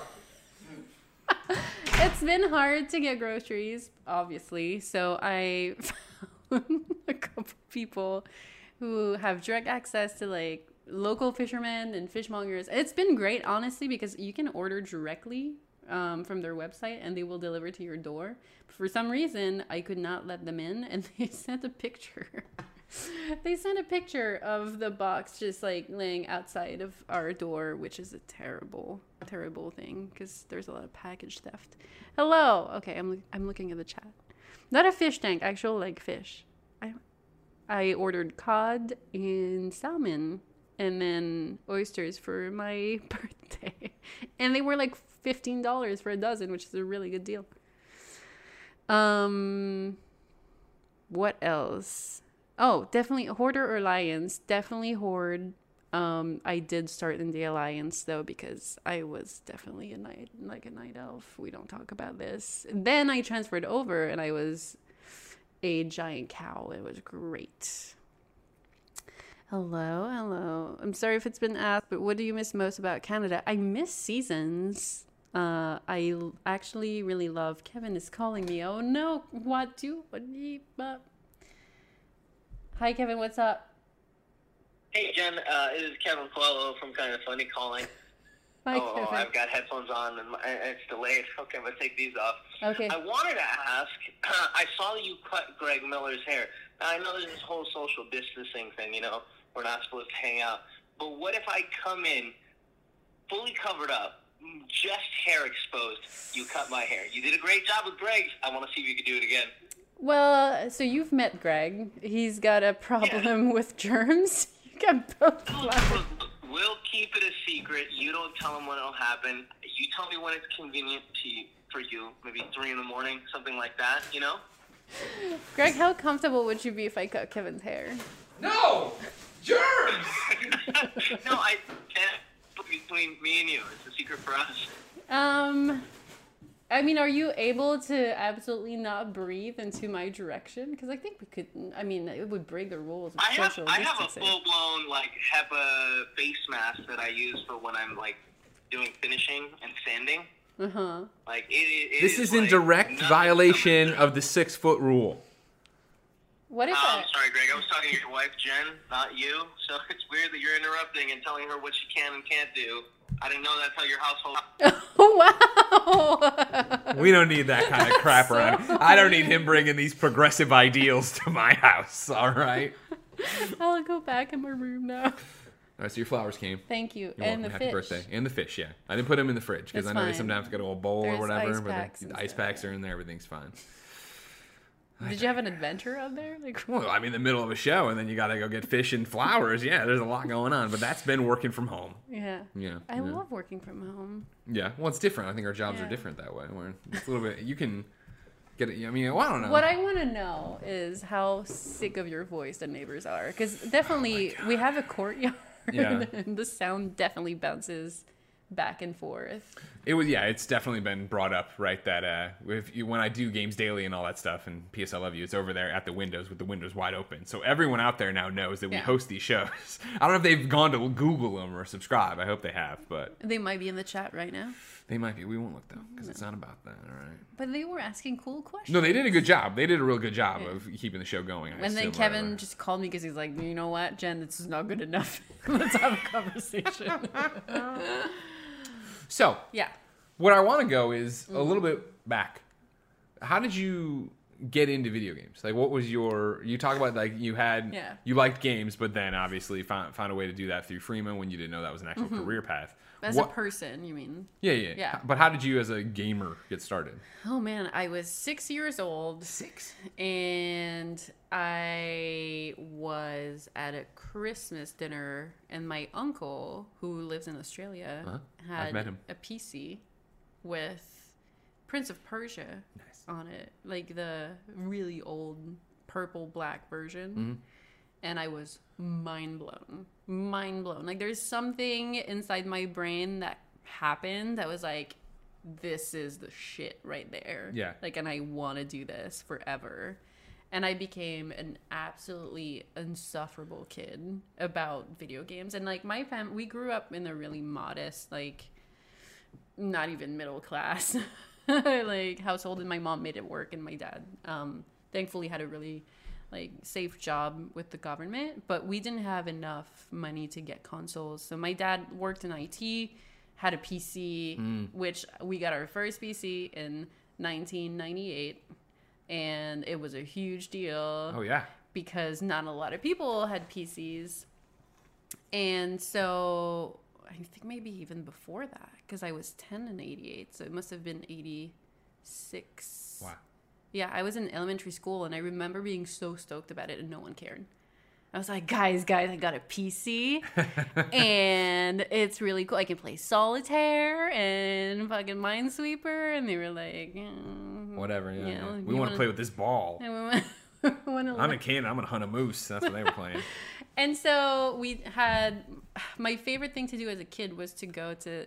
It's been hard to get groceries, obviously. So I found a couple people who have direct access to, like, local fishermen and fishmongers. It's been great, honestly, because you can order directly um, from their website and they will deliver to your door. But for some reason, I could not let them in, and they sent a picture. They sent a picture of the box just like laying outside of our door, which is a terrible, terrible thing because there's a lot of package theft. Hello. Okay, I'm I'm looking at the chat. Not a fish tank, actual like fish. I I ordered cod and salmon and then oysters for my birthday, and they were like fifteen dollars for a dozen, which is a really good deal. Um, what else? Oh, definitely Hoarder or Alliance. Definitely Hoard. Um, I did start in the Alliance though because I was definitely a night like a night elf. We don't talk about this. Then I transferred over and I was a giant cow. It was great. Hello, hello. I'm sorry if it's been asked, but what do you miss most about Canada? I miss seasons. Uh, I l- actually really love. Kevin is calling me. Oh no! What do? What do you? uh, Hi, Kevin. What's up? Hey, Jen. Uh, it is Kevin Coelho from Kind of Funny calling. Hi, oh, Kevin. I've got headphones on and, my, and it's delayed. Okay, I'm going to take these off. Okay. I wanted to ask, uh, I saw you cut Greg Miller's hair. Now, I know there's this whole social distancing thing, you know, we're not supposed to hang out. But what if I come in fully covered up, just hair exposed, you cut my hair? You did a great job with Greg's. I want to see if you could do it again. Well, so you've met Greg. He's got a problem with germs. You got both. We'll, we'll keep it a secret. You don't tell him when it'll happen. You tell me when it's convenient to you, for you. Maybe three in the morning, something like that. You know? Greg, how comfortable would you be if I cut Kevin's hair? No! Germs! No, I can't. Between me and you, it's a secret for us. Um, I mean, are you able to absolutely not breathe into my direction? Because I think we could. I mean, it would break the rules of I have social I have a distancing. full blown like HEPA face mask that I use for when I'm like doing finishing and sanding. Uh huh. Like it. it This is in like direct nothing violation comes- of the six foot rule. What is Oh, I'm that? sorry, Greg. I was talking to your wife, Jen, not you. So it's weird that you're interrupting and telling her what she can and can't do. I didn't know that's how your household. Oh, wow. We don't need that kind of crap around. I don't need him bringing these progressive ideals to my house, all right? I'll go back in my room now. All right, so your flowers came. Thank you. You're and welcome. the Happy fish. birthday. And the fish, yeah. I didn't put them in the fridge because That's I know they fine. sometimes have to go to a bowl There's or whatever. ice but packs the and ice stuff, packs yeah. are in there. Everything's fine. Did you have an adventure out there? Like, Well, I'm in the middle of a show, and then you got to go get fish and flowers. Yeah, there's a lot going on, but that's been working from home. yeah. Yeah. I yeah. love working from home. Yeah, well, it's different. I think our jobs Yeah. are different that way. Where it's a little bit, you can get it. I mean, well, I don't know. What I want to know is how sick of your voice the neighbors are. Because definitely, we have a courtyard, Yeah. and the sound definitely bounces back and forth. It was, yeah, it's definitely been brought up, right? That uh, if you, when I do Games Daily and all that stuff, and P S I Love You, it's over there at the windows with the windows wide open. So everyone out there now knows that we Yeah. host these shows. I don't know if they've gone to Google them or subscribe. I hope they have, but They might be in the chat right now. they might be. We won't look though, because it's not about that. All right. But they were asking cool questions. No, they did a good job. They did a real good job Yeah. of keeping the show going. I And then assume, Kevin whatever. just called me because he's like, you know what, Jen, this is not good enough. Let's have a conversation. So yeah. what I want to go is Mm-hmm. a little bit back. How did you get into video games? Like, what was your? You talk about like you had Yeah. you liked games, but then obviously found found a way to do that through Freema when you didn't know that was an actual career path. As What- a person, you mean? yeah, yeah, Yeah. But how did you, as a gamer, get started? Oh man, I was six years old. Six. And I was at a Christmas dinner, and my uncle, who lives in Australia, Uh-huh. had I've met him. a P C with Prince of Persia Nice. on it, like the really old purple black version. Mm-hmm. And I was mind blown, mind blown. Like there's something inside my brain that happened that was like, this is the shit right there. Yeah. Like, and I want to do this forever. And I became an absolutely insufferable kid about video games. And like my fam, we grew up in a really modest, like, not even middle class, like household. And my mom made it work, and my dad, um, thankfully had a really like safe job with the government, but we didn't have enough money to get consoles. So my dad worked in I T, had a P C, Mm. which we got our first P C in nineteen ninety-eight. And it was a huge deal Oh yeah. because not a lot of people had P Cs. And so I think maybe even before that, because I was ten in eighty-eight. So it must have been eighty-six. Wow. Yeah, I was in elementary school, and I remember being so stoked about it, and no one cared. I was like, guys, guys, I got a P C, and it's really cool. I can play solitaire and fucking Minesweeper, and they were like, mm, Whatever. Yeah. yeah, yeah. you We want to wanna- play with this ball. and we went, we went I'm a kid. I'm gonna hunt a moose. That's what they were playing. And so we had, my favorite thing to do as a kid was to go to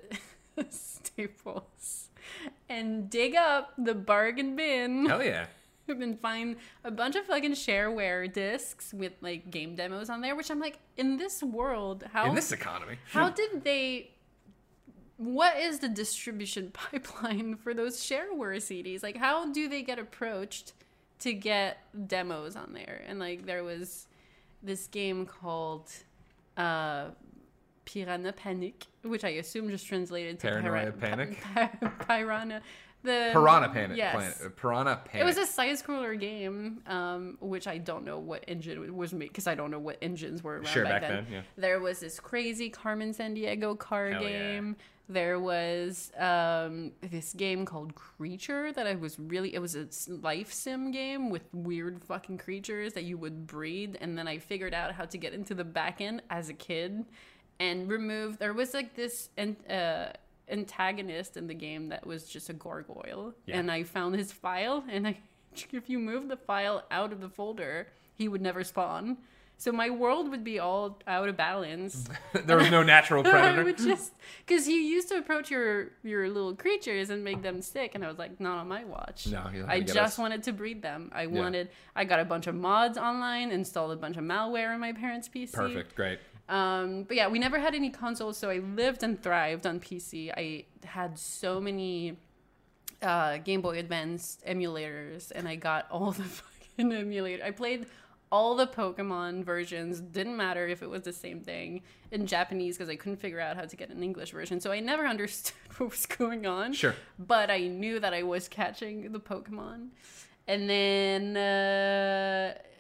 Staples and dig up the bargain bin Hell yeah. and find a bunch of fucking shareware discs with like game demos on there, which I'm like, in this world, how In this economy. how did they, what is the distribution pipeline for those shareware C Ds? Like, how do they get approached to get demos on there? And like, there was this game called uh, Piranha Panic, which I assume just translated to Paranoia Pira- Panic? Pi- Piranha. The Piranha Panic. Yes. Planet. Uh, Piranha Panic. It was a side-scroller game, um, which I don't know what engine was made, because I don't know what engines were around Sure, back, back then. then, yeah. There was this crazy Carmen Sandiego car Hell yeah. game. There was um, this game called Creature that I was really... It was a s- life sim game with weird fucking creatures that you would breed, and then I figured out how to get into the back end as a kid and remove... There was like this... And, uh, antagonist in the game that was just a gargoyle, Yeah. and I found his file, and I, if you move the file out of the folder, he would never spawn. So my world would be all out of balance. There was no natural I predator. would just, because you used to approach your your little creatures and make them sick, and I was like, not on my watch. No, you'll have I to get just us- wanted to breed them. I Yeah. wanted. I got a bunch of mods online, installed a bunch of malware on my parents' P C. Perfect. Great. Um, but yeah, we never had any consoles, so I lived and thrived on P C. I had so many uh, Game Boy Advance emulators, and I got all the fucking emulators. I played all the Pokemon versions. Didn't matter if it was the same thing in Japanese, because I couldn't figure out how to get an English version. So I never understood what was going on. Sure. But I knew that I was catching the Pokemon. And then... Uh,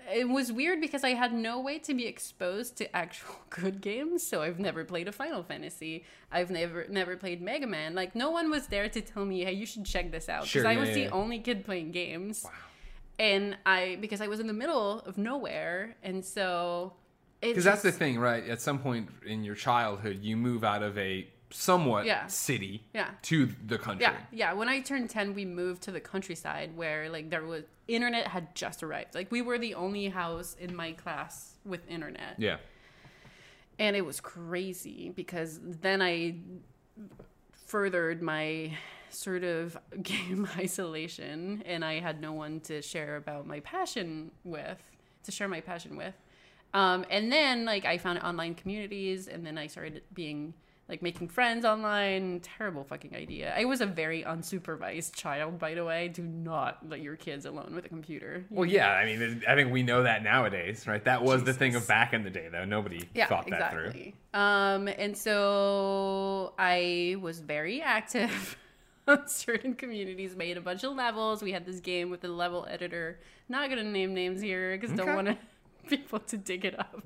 it was weird because I had no way to be exposed to actual good games. So I've never played a Final Fantasy. I've never never played Mega Man. Like, no one was there to tell me, hey, you should check this out. Because Sure, I yeah, was yeah, the yeah. only kid playing games. Wow. And I, because I was in the middle of nowhere. And so... Because that's the thing, right? At some point in your childhood, you move out of a somewhat Yeah. city Yeah. to the country. Yeah, yeah. When I turned ten, we moved to the countryside where like there was internet had just arrived. Like we were the only house in my class with internet. Yeah. And it was crazy because then I furthered my sort of game isolation and I had no one to share about my passion with, to share my passion with. Um, and then like I found online communities and then I started being like making friends online. Terrible fucking idea. I was a very unsupervised child, by the way. Do not let your kids alone with a computer. Well, yeah. I mean, I think we know that nowadays, right? That was the thing Jesus. of back in the day, though. Nobody Yeah, thought that exactly. Um, and so I was very active on certain communities, made a bunch of levels. We had this game with the level editor. Not gonna name names here because Okay. don't want to people to dig it up.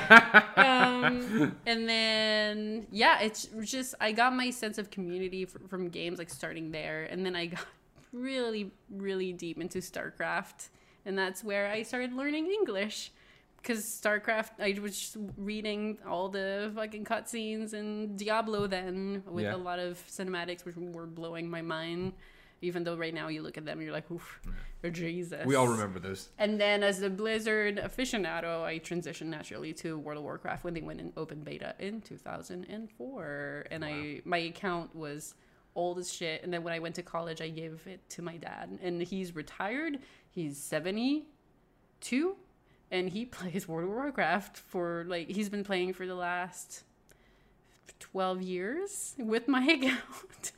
um, and then yeah, it's just I got my sense of community f- from games like starting there, and then I got really, really deep into StarCraft, and that's where I started learning English. Because StarCraft, I was just reading all the fucking cutscenes and Diablo then with Yeah. a lot of cinematics, which were blowing my mind. Even though right now you look at them, you're like, oof, Jesus. We all remember those. And then as a Blizzard aficionado, I transitioned naturally to World of Warcraft when they went in open beta in two thousand four. And I my account was old as shit. And then when I went to college, I gave it to my dad. And he's retired. He's seventy-two. And he plays World of Warcraft for, like, he's been playing for the last twelve years with my account.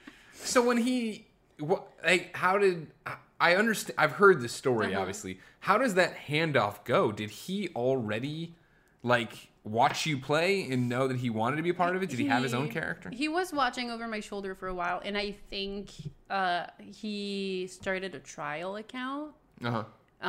So when he, what, like, how did I understand? I've heard this story, Uh-huh. obviously. How does that handoff go? Did he already, like, watch you play and know that he wanted to be a part of it? Did he, have his own character? He was watching over my shoulder for a while, and I think uh, he started a trial account. Uh huh.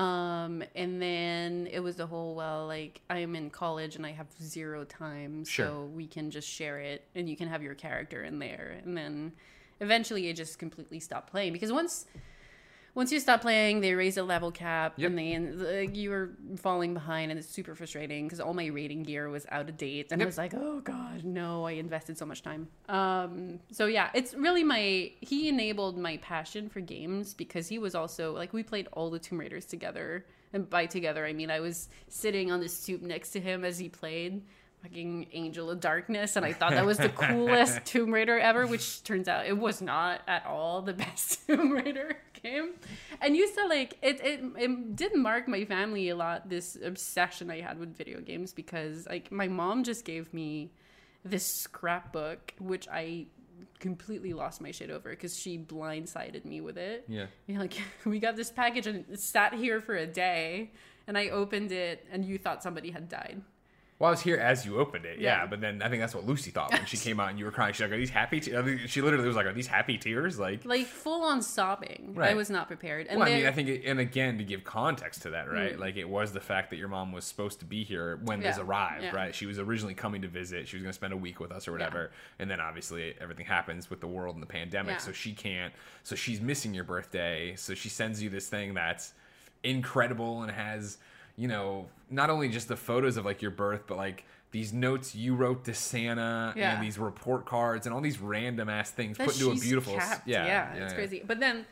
Um, and then it was the whole, well, like, I'm in college and I have zero time, Sure. so we can just share it and you can have your character in there. And then eventually it just completely stopped playing because once once you stop playing, they raise a level cap Yep. and they, like, you were falling behind and it's super frustrating because all my rating gear was out of date. And Yep. I was like, oh God, no, I invested so much time. Um, so yeah, it's really my, he enabled my passion for games because he was also, like, we played all the Tomb Raiders together. And by together, I mean, I was sitting on the stoop next to him as he played fucking Angel of Darkness, and I thought that was the coolest Tomb Raider ever, which turns out it was not at all the best Tomb Raider game. And used to, like, it, it, it did mark my family a lot, this obsession I had with video games, because, like, my mom just gave me this scrapbook, which I completely lost my shit over because she blindsided me with it. Yeah. You know, like, we got this package and it sat here for a day, and I opened it, and you thought somebody had died. Well, I was here as you opened it, yeah. Yeah. But then I think that's what Lucy thought when she came out and you were crying. She's like, "Are these happy?" Te-? I mean, she literally was like, "Are these happy tears?" Like, Like, full-on sobbing. Right. I was not prepared. And well, I then- mean, I think, it, and again, to give context to that, right? Mm. Like, it was the fact that your mom was supposed to be here when this Yeah. arrived, Yeah. right? She was originally coming to visit. She was going to spend a week with us or whatever. And then obviously everything happens with the world and the pandemic, Yeah. so she can't. So she's missing your birthday. So she sends you this thing that's incredible and has, you know, not only just the photos of, like, your birth, but, like, these notes you wrote to Santa Yeah. and these report cards and all these random ass things that put into a she's beautiful, s- kept. yeah, Yeah, yeah, it's yeah. crazy. But then,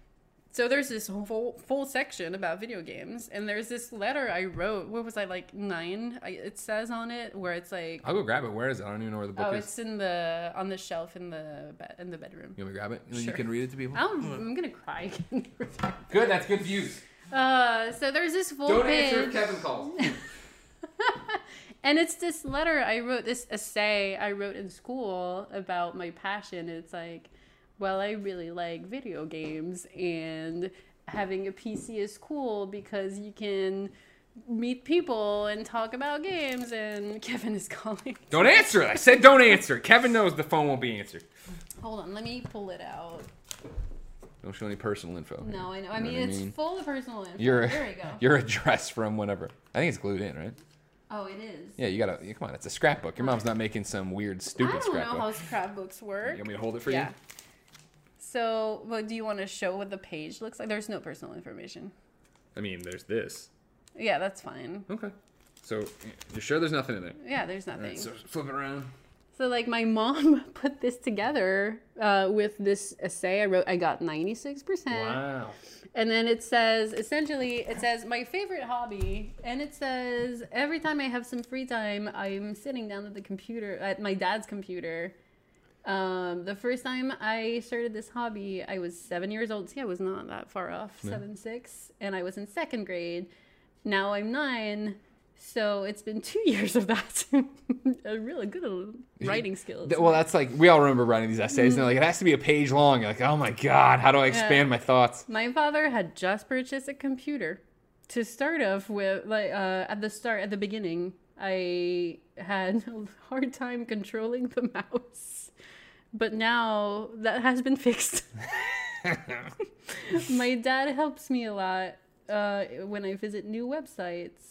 so there's this whole full, full section about video games, and there's this letter I wrote. What was I, like, nine? I, it says on it where it's like, I'll go grab it. Where is it? I don't even know where the book oh, is. it's in the on the shelf in the be- in the bedroom. You want me to grab it? And then Sure. you can read it to people? I'm, I'm gonna cry. Good, that's good views. uh, so there's this full Don't page. answer if Kevin calls. And it's this letter I wrote, this essay I wrote in school about my passion. It's like, well, I really like video games, and having a P C is cool because you can meet people and talk about games. And Kevin is calling. Don't answer it. I said don't answer it. Kevin knows the phone won't be answered. Hold on, let me pull it out. Don't show any personal info. No, I know. I You mean, what it's mean? full of personal info. Your there you go. your address from whenever. I think it's glued in, right? Oh, it is. Yeah, you gotta. Come on, it's a scrapbook. Your mom's not making some weird, stupid I don't scrapbook. know how scrapbooks work. You want me to hold it for yeah. you? So, what do you want to show what the page looks like? There's no personal information. I mean, there's this. Yeah, that's fine. Okay. So you're sure there's nothing in there? Yeah, there's nothing. Alright, so flip it around. So, like, my mom put this together uh, with this essay I wrote. I got ninety-six percent. Wow. And then it says, essentially, it says, my favorite hobby. And it says, every time I have some free time, I'm sitting down at the computer, at my dad's computer. Um, the first time I started this hobby, I was seven years old. See, I was not that far off, Yeah. seven, six. And I was in second grade. Now I'm nine. So it's been two years of that. A really good writing skills. Well, that's like, we all remember writing these essays, and they're like, it has to be a page long. You're like, oh my God, how do I expand Yeah. my thoughts? My father had just purchased a computer. To start off with, like uh, at the start, at the beginning, I had a hard time controlling the mouse. But now that has been fixed. My dad helps me a lot uh, when I visit new websites.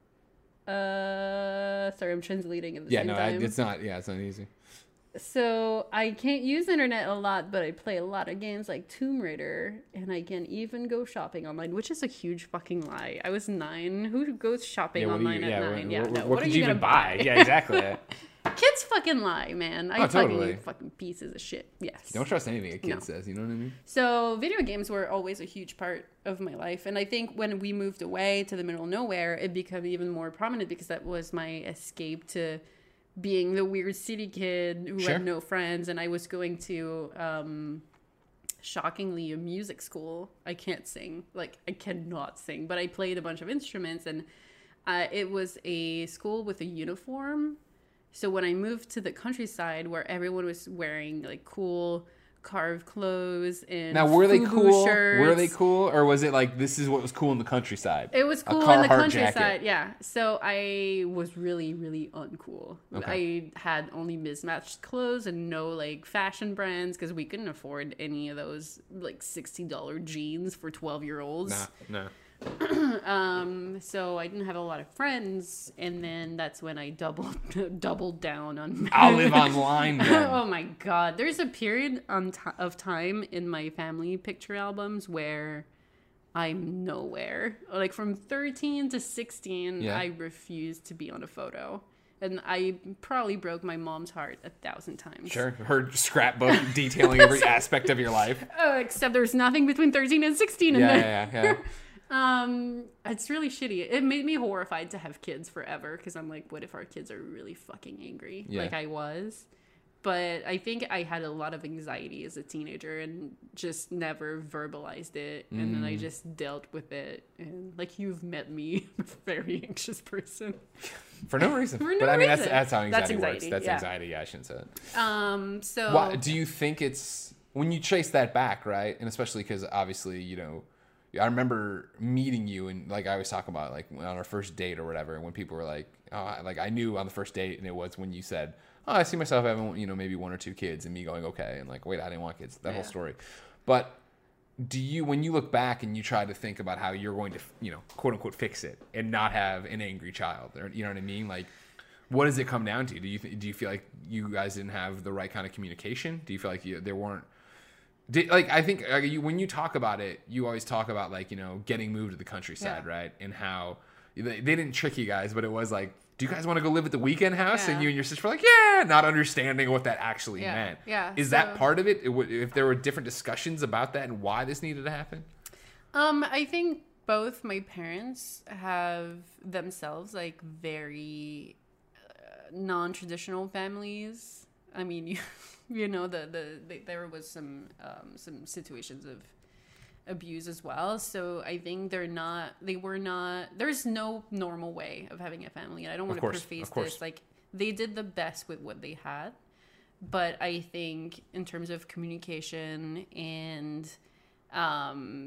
Uh, sorry, I'm translating at the Yeah, same no, I, time. it's not, yeah, it's not easy. So I can't use internet a lot, but I play a lot of games like Tomb Raider, and I can even go shopping online, which is a huge fucking lie. I was nine. Who goes shopping Yeah, what do you, online yeah, at what, nine? Yeah, what, no. what What, could are you, you even gonna buy? buy? Yeah, exactly. Kids fucking lie, man. I Oh, fucking totally. fucking pieces of shit. Yes. Don't trust anything a kid No. says, you know what I mean? So video games were always a huge part of my life, and I think when we moved away to the middle of nowhere, it became even more prominent because that was my escape to being the weird city kid who Sure. had no friends, and I was going to um, shockingly a music school. I can't sing, like I cannot sing, but I played a bunch of instruments, and uh, it was a school with a uniform. So when I moved to the countryside where everyone was wearing like cool carved clothes and Now, were they FUBU cool? shirts. Were they cool? Or was it like, this is what was cool in the countryside? It was A cool in the Carhartt countryside, jacket. yeah. So I was really, really uncool. Okay. I had only mismatched clothes and no like fashion brands because we couldn't afford any of those like sixty dollars jeans for twelve year olds. Nah, no. Um, so I didn't have a lot of friends, and then that's when I doubled doubled down on. I'll live online then. Oh my god! There's a period on t- of time in my family picture albums where I'm nowhere. Like from thirteen to sixteen, Yeah. I refused to be on a photo. And I probably broke my mom's heart a thousand times. Sure. Her scrapbook detailing every aspect of your life. Oh, except there's nothing between thirteen and sixteen in Yeah, there. yeah, yeah. Um, it's really shitty. It made me horrified to have kids forever because I'm like, what if our kids are really fucking angry? Yeah. Like I was. But I think I had a lot of anxiety as a teenager and just never verbalized it. And then I just dealt with it. And like you've met me, I'm a very anxious person. For no reason. For no but I mean, that's reason. that's how anxiety, That's works. anxiety, That's yeah. anxiety. Yeah, I shouldn't say it. Um, so Why, do you think it's when you trace that back, right? And especially because obviously, you know, I remember meeting you and like I always talk about like on our first date or whatever. When people were like, oh, I- like I knew on the first date, and it was when you said, oh, I see myself having, you know, maybe one or two kids, and me going, okay, and like, wait, I didn't want kids. That whole Yeah. story. But do you, when you look back and you try to think about how you're going to, you know, quote unquote, fix it and not have an angry child, or you know what I mean? Like, what does it come down to? Do you th- do you feel like you guys didn't have the right kind of communication? Do you feel like you, there weren't? Did, like I think uh, you, when you talk about it, you always talk about like you know getting moved to the countryside, Yeah. right? And how they, they didn't trick you guys, but it was like, do you guys want to go live at the weekend house? Yeah. And you and your sister were like, yeah, not understanding what that actually Yeah, meant. yeah, Is so- that part of it? It would- If there were different discussions about that and why this needed to happen? Um, I think both my parents have themselves like very uh, non-traditional families. I mean, you, you know, the, the, the there was some um, some situations of abuse as well. So I think they're not. They were not. There's no normal way of having a family, and I don't want to course, preface of course. this like they did the best with what they had. But I think in terms of communication and um,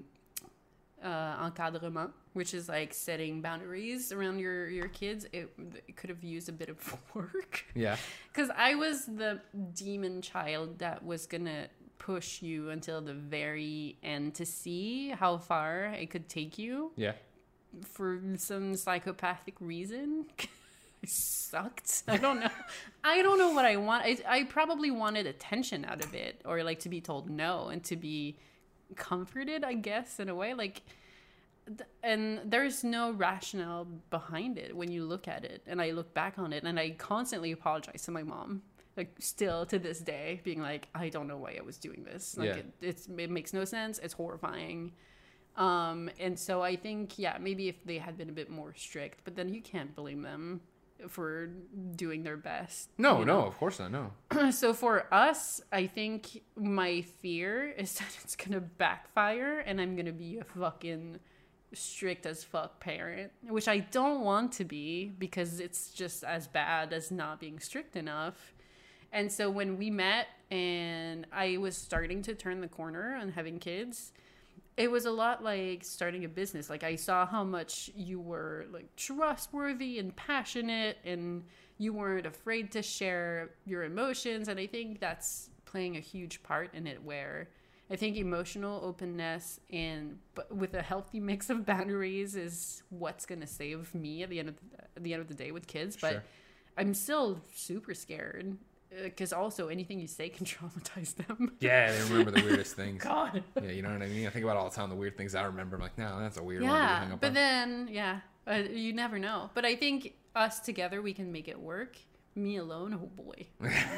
uh, encadrement, which is like setting boundaries around your, your kids, it, it could have used a bit of work. Yeah. Because I was the demon child that was going to push you until the very end to see how far it could take you. Yeah. For some psychopathic reason. I sucked. I don't know. I don't know what I want. I, I probably wanted attention out of it, or like to be told no and to be comforted, I guess, in a way. Like, th- and there's no rationale behind it when you look at it. And I look back on it, and I constantly apologize to my mom, like still to this day, being like, I don't know why I was doing this. Like, Yeah. it, it's it makes no sense. It's horrifying. Um, and so I think, yeah, maybe if they had been a bit more strict, but then you can't blame them for doing their best. No, you no, know? of course not. No. So for us, I think my fear is that it's gonna backfire and I'm gonna be a fucking strict as fuck parent, which I don't want to be, because it's just as bad as not being strict enough. And so when we met and I was starting to turn the corner on having kids, it was a lot like starting a business. Like, I saw how much you were like trustworthy and passionate, and you weren't afraid to share your emotions. And I think that's playing a huge part in it, where I think emotional openness and but with a healthy mix of boundaries is what's going to save me at the end of the, at the end of the day with kids. But Sure. I'm still super scared, because also anything you say can traumatize them. Yeah, they remember the weirdest things. God. Yeah, you know what I mean? I think about all the time the weird things I remember. I'm like, no, that's a weird one to be Yeah, hung up but on. then, yeah, uh, you never know. But I think us together, we can make it work. Me alone, oh boy.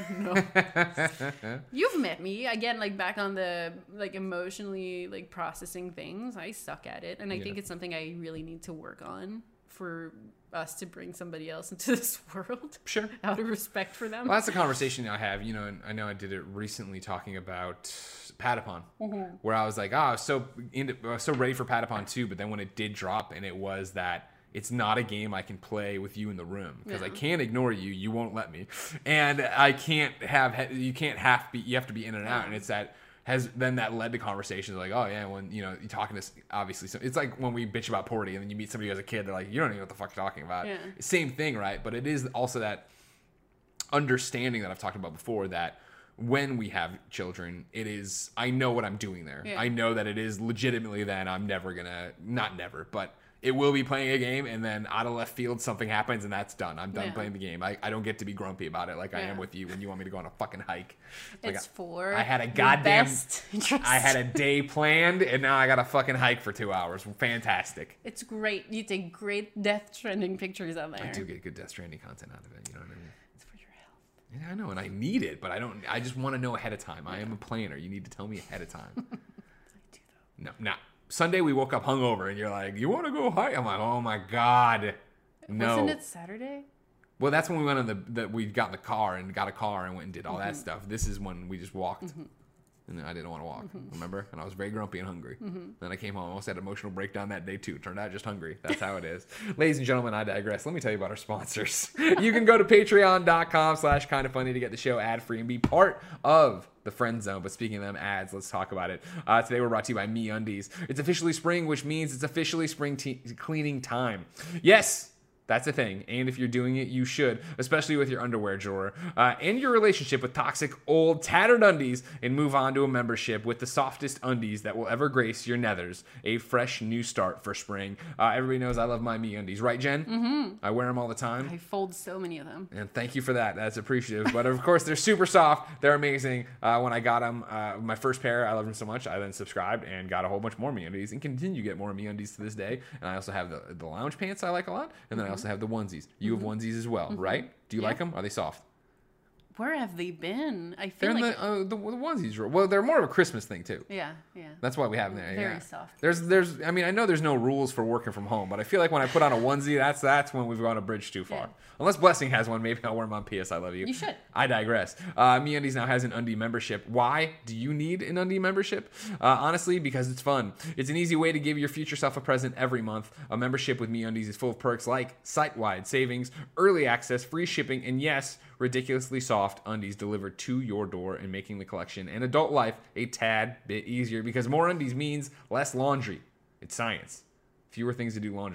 No. You've met me. Again, like back on the like emotionally like processing things. I suck at it. And I Yeah. think it's something I really need to work on for us to bring somebody else into this world. Sure. Out of respect for them. Well, that's a conversation I have, you know, and I know I did it recently talking about Patapon, Mm-hmm. where I was like, oh, I was so into, I was so ready for Patapon two, but then when it did drop, and it was that it's not a game I can play with you in the room, because I Yeah. can't ignore you, you won't let me, and I can't have, you can't have be, you have to be in and out, and it's that. Has then that led to conversations like, oh yeah, when you know you're talking to obviously, so it's like when we bitch about Porty and then you meet somebody who has a kid, they're like, you don't even know what the fuck you're talking about. Yeah. Same thing, right? But it is also that understanding that I've talked about before, that when we have children, it is, I know what I'm doing there. Yeah. I know that it is legitimately then I'm never gonna, not never, but it will be playing a game, and then out of left field something happens and that's done. I'm done Yeah. playing the game. I, I don't get to be grumpy about it like I Yeah. am with you when you want me to go on a fucking hike. Like, It's for I had a your goddamn, best interest. I had a day planned, and now I got a fucking hike for two hours. Fantastic. It's great. You take great Death Stranding pictures out there. I do get good Death Stranding content out of it. You know what I mean? It's for your health. Yeah, I know, and I need it, but I don't. I just want to know ahead of time. I am a planner. You need to tell me ahead of time. I do though. No, no. Sunday we woke up hungover, and you're like, "You want to go hike?" I'm like, "Oh my god, no!" Wasn't it Saturday? Well, that's when we went on the that we got in the car and got a car and went and did all that stuff. This is when we just walked, and then I didn't want to walk. Remember? And I was very grumpy and hungry. Then I came home, almost had an emotional breakdown that day too. Turned out just hungry. That's how it is. Ladies and gentlemen, I digress. Let me tell you about our sponsors. You can go to patreon dot com slash kind of funny to get the show ad free and be part of the friend zone. But speaking of them ads, let's talk about it. Uh, today we're brought to you by MeUndies. It's officially spring, which means it's officially spring te- cleaning time. Yes, that's a thing. And if you're doing it, you should, especially with your underwear drawer uh, and your relationship with toxic, old, tattered undies, and move on to a membership with the softest undies that will ever grace your nethers. A fresh new start for spring. Uh, everybody knows I love my MeUndies, right, Jen? Mm-hmm. I wear them all the time. I fold so many of them. And thank you for that. That's appreciative. But of course, they're super soft. They're amazing. Uh, when I got them, uh, my first pair, I loved them so much. I then subscribed and got a whole bunch more MeUndies and continue to get more MeUndies to this day. And I also have the, the lounge pants I like a lot. And then I also have the onesies. You have onesies as well, right? Do you Yeah. like them? Are they soft? Where have they been? I They're feel in like the, uh, the the onesies. Well, they're more of a Christmas thing too. yeah, yeah. That's why we have them there. Very yeah. soft. There's, there's. I mean, I know there's no rules for working from home, but I feel like when I put on a onesie, that's that's when we've gone a bridge too far. Yeah. Unless Blessing has one, maybe I'll wear them on P S I Love You. You should. I digress. Uh, MeUndies now has an undie membership. Why do you need an undie membership? Uh, honestly, because it's fun. It's an easy way to give your future self a present every month. A membership with MeUndies is full of perks like site-wide savings, early access, free shipping, and yes, ridiculously soft undies delivered to your door and making the collection and adult life a tad bit easier, because more undies means less laundry. It's science. Fewer things to do laundry.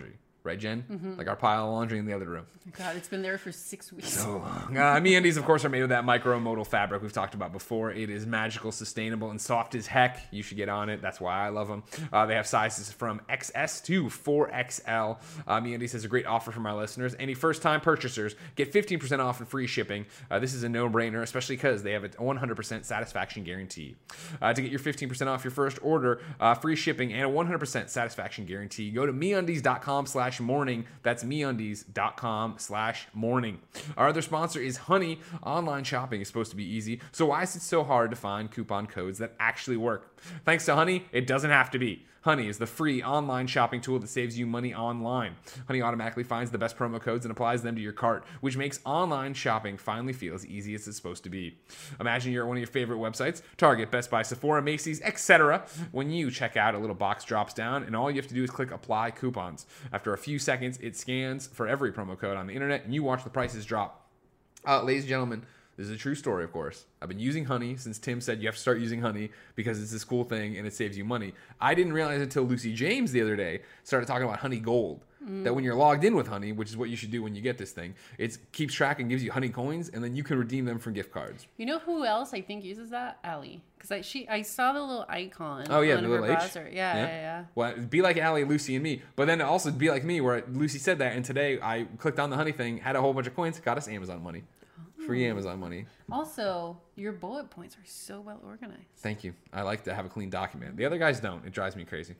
Right, Jen? Like our pile of laundry in the other room. God, it's been there for six weeks. So long. Uh, MeUndies, of course, are made with that micro-modal fabric we've talked about before. It is magical, sustainable, and soft as heck. You should get on it. That's why I love them. Uh, they have sizes from X S to four X L. Uh, MeUndies has a great offer for my listeners. Any first-time purchasers get fifteen percent off and free shipping. Uh, this is a no-brainer, especially because they have a one hundred percent satisfaction guarantee. Uh, to get your fifteen percent off your first order, uh, free shipping, and a one hundred percent satisfaction guarantee, go to MeUndies.com slash morning. That's MeUndies.com slash morning. Our other sponsor is Honey. Online shopping is supposed to be easy, so why is it so hard to find coupon codes that actually work? Thanks to Honey, it doesn't have to be. Honey is the free online shopping tool that saves you money online. Honey automatically finds the best promo codes and applies them to your cart, which makes online shopping finally feel as easy as it's supposed to be. Imagine you're at one of your favorite websites, Target, Best Buy, Sephora, Macy's, et cetera. When you check out, a little box drops down, and all you have to do is click Apply Coupons. After a few seconds, it scans for every promo code on the internet, and you watch the prices drop. Uh, ladies and gentlemen, this is a true story, of course. I've been using Honey since Tim said you have to start using Honey because it's this cool thing and it saves you money. I didn't realize until Lucy James the other day started talking about Honey Gold. Mm. That when you're logged in with Honey, which is what you should do when you get this thing, it keeps track and gives you Honey coins, and then you can redeem them for gift cards. You know who else I think uses that? Allie. Because I she I saw the little icon oh, yeah, on the her little browser. H? Yeah, yeah, yeah, yeah. Well, be like Allie, Lucy, and me. But then also be like me, where Lucy said that, and today I clicked on the Honey thing, had a whole bunch of coins, got us Amazon money. Free Amazon money. Also, your bullet points are so well organized. Thank you. I like to have a clean document. The other guys don't. It drives me crazy.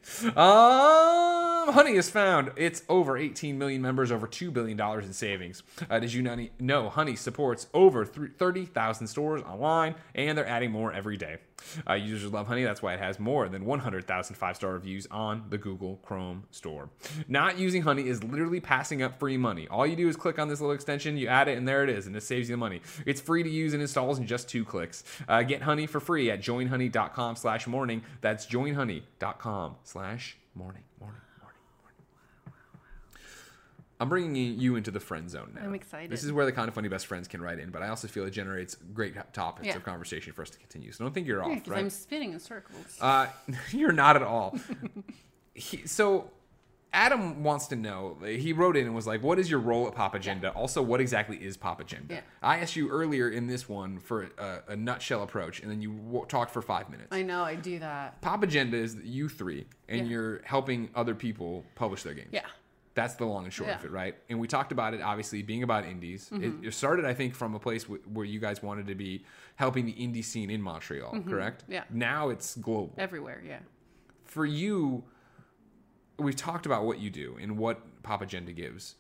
Um, Honey has found its over eighteen million members, over two billion dollars in savings. Uh, did you know Honey supports over thirty thousand stores online, and they're adding more every day. Uh, users love Honey. That's why it has more than one hundred thousand five-star reviews on the Google Chrome store. Not using Honey is literally passing up free money. All you do is click on this little extension, you add it, and there it is, and it saves you the money. It's free to use and installs in just two clicks. Uh, get Honey for free at joinhoney.com slash morning. That's joinhoney.com slash morning. Morning, morning, morning. I'm bringing you into the friend zone now. I'm excited. This is where the Kind of Funny best friends can write in, but I also feel it generates great topics yeah. of conversation for us to continue. So don't think you're yeah, off, because right? I'm spinning in circles. Uh, you're not at all. he, so Adam wants to know, he wrote in and was like, what is your role at Pop Agenda? Yeah. Also, what exactly is Pop Agenda? Yeah. I asked you earlier in this one for a, a nutshell approach, and then you w- talked for five minutes. I know, I do that. Pop Agenda is you three, and yeah. you're helping other people publish their games. Yeah. That's the long and short yeah. of it, right? And we talked about it, obviously, being about indies. Mm-hmm. It, it started, I think, from a place w- where you guys wanted to be helping the indie scene in Montreal, mm-hmm. correct? Yeah. Now it's global. Everywhere, yeah. For you, we've talked about what you do and what Pop Agenda gives.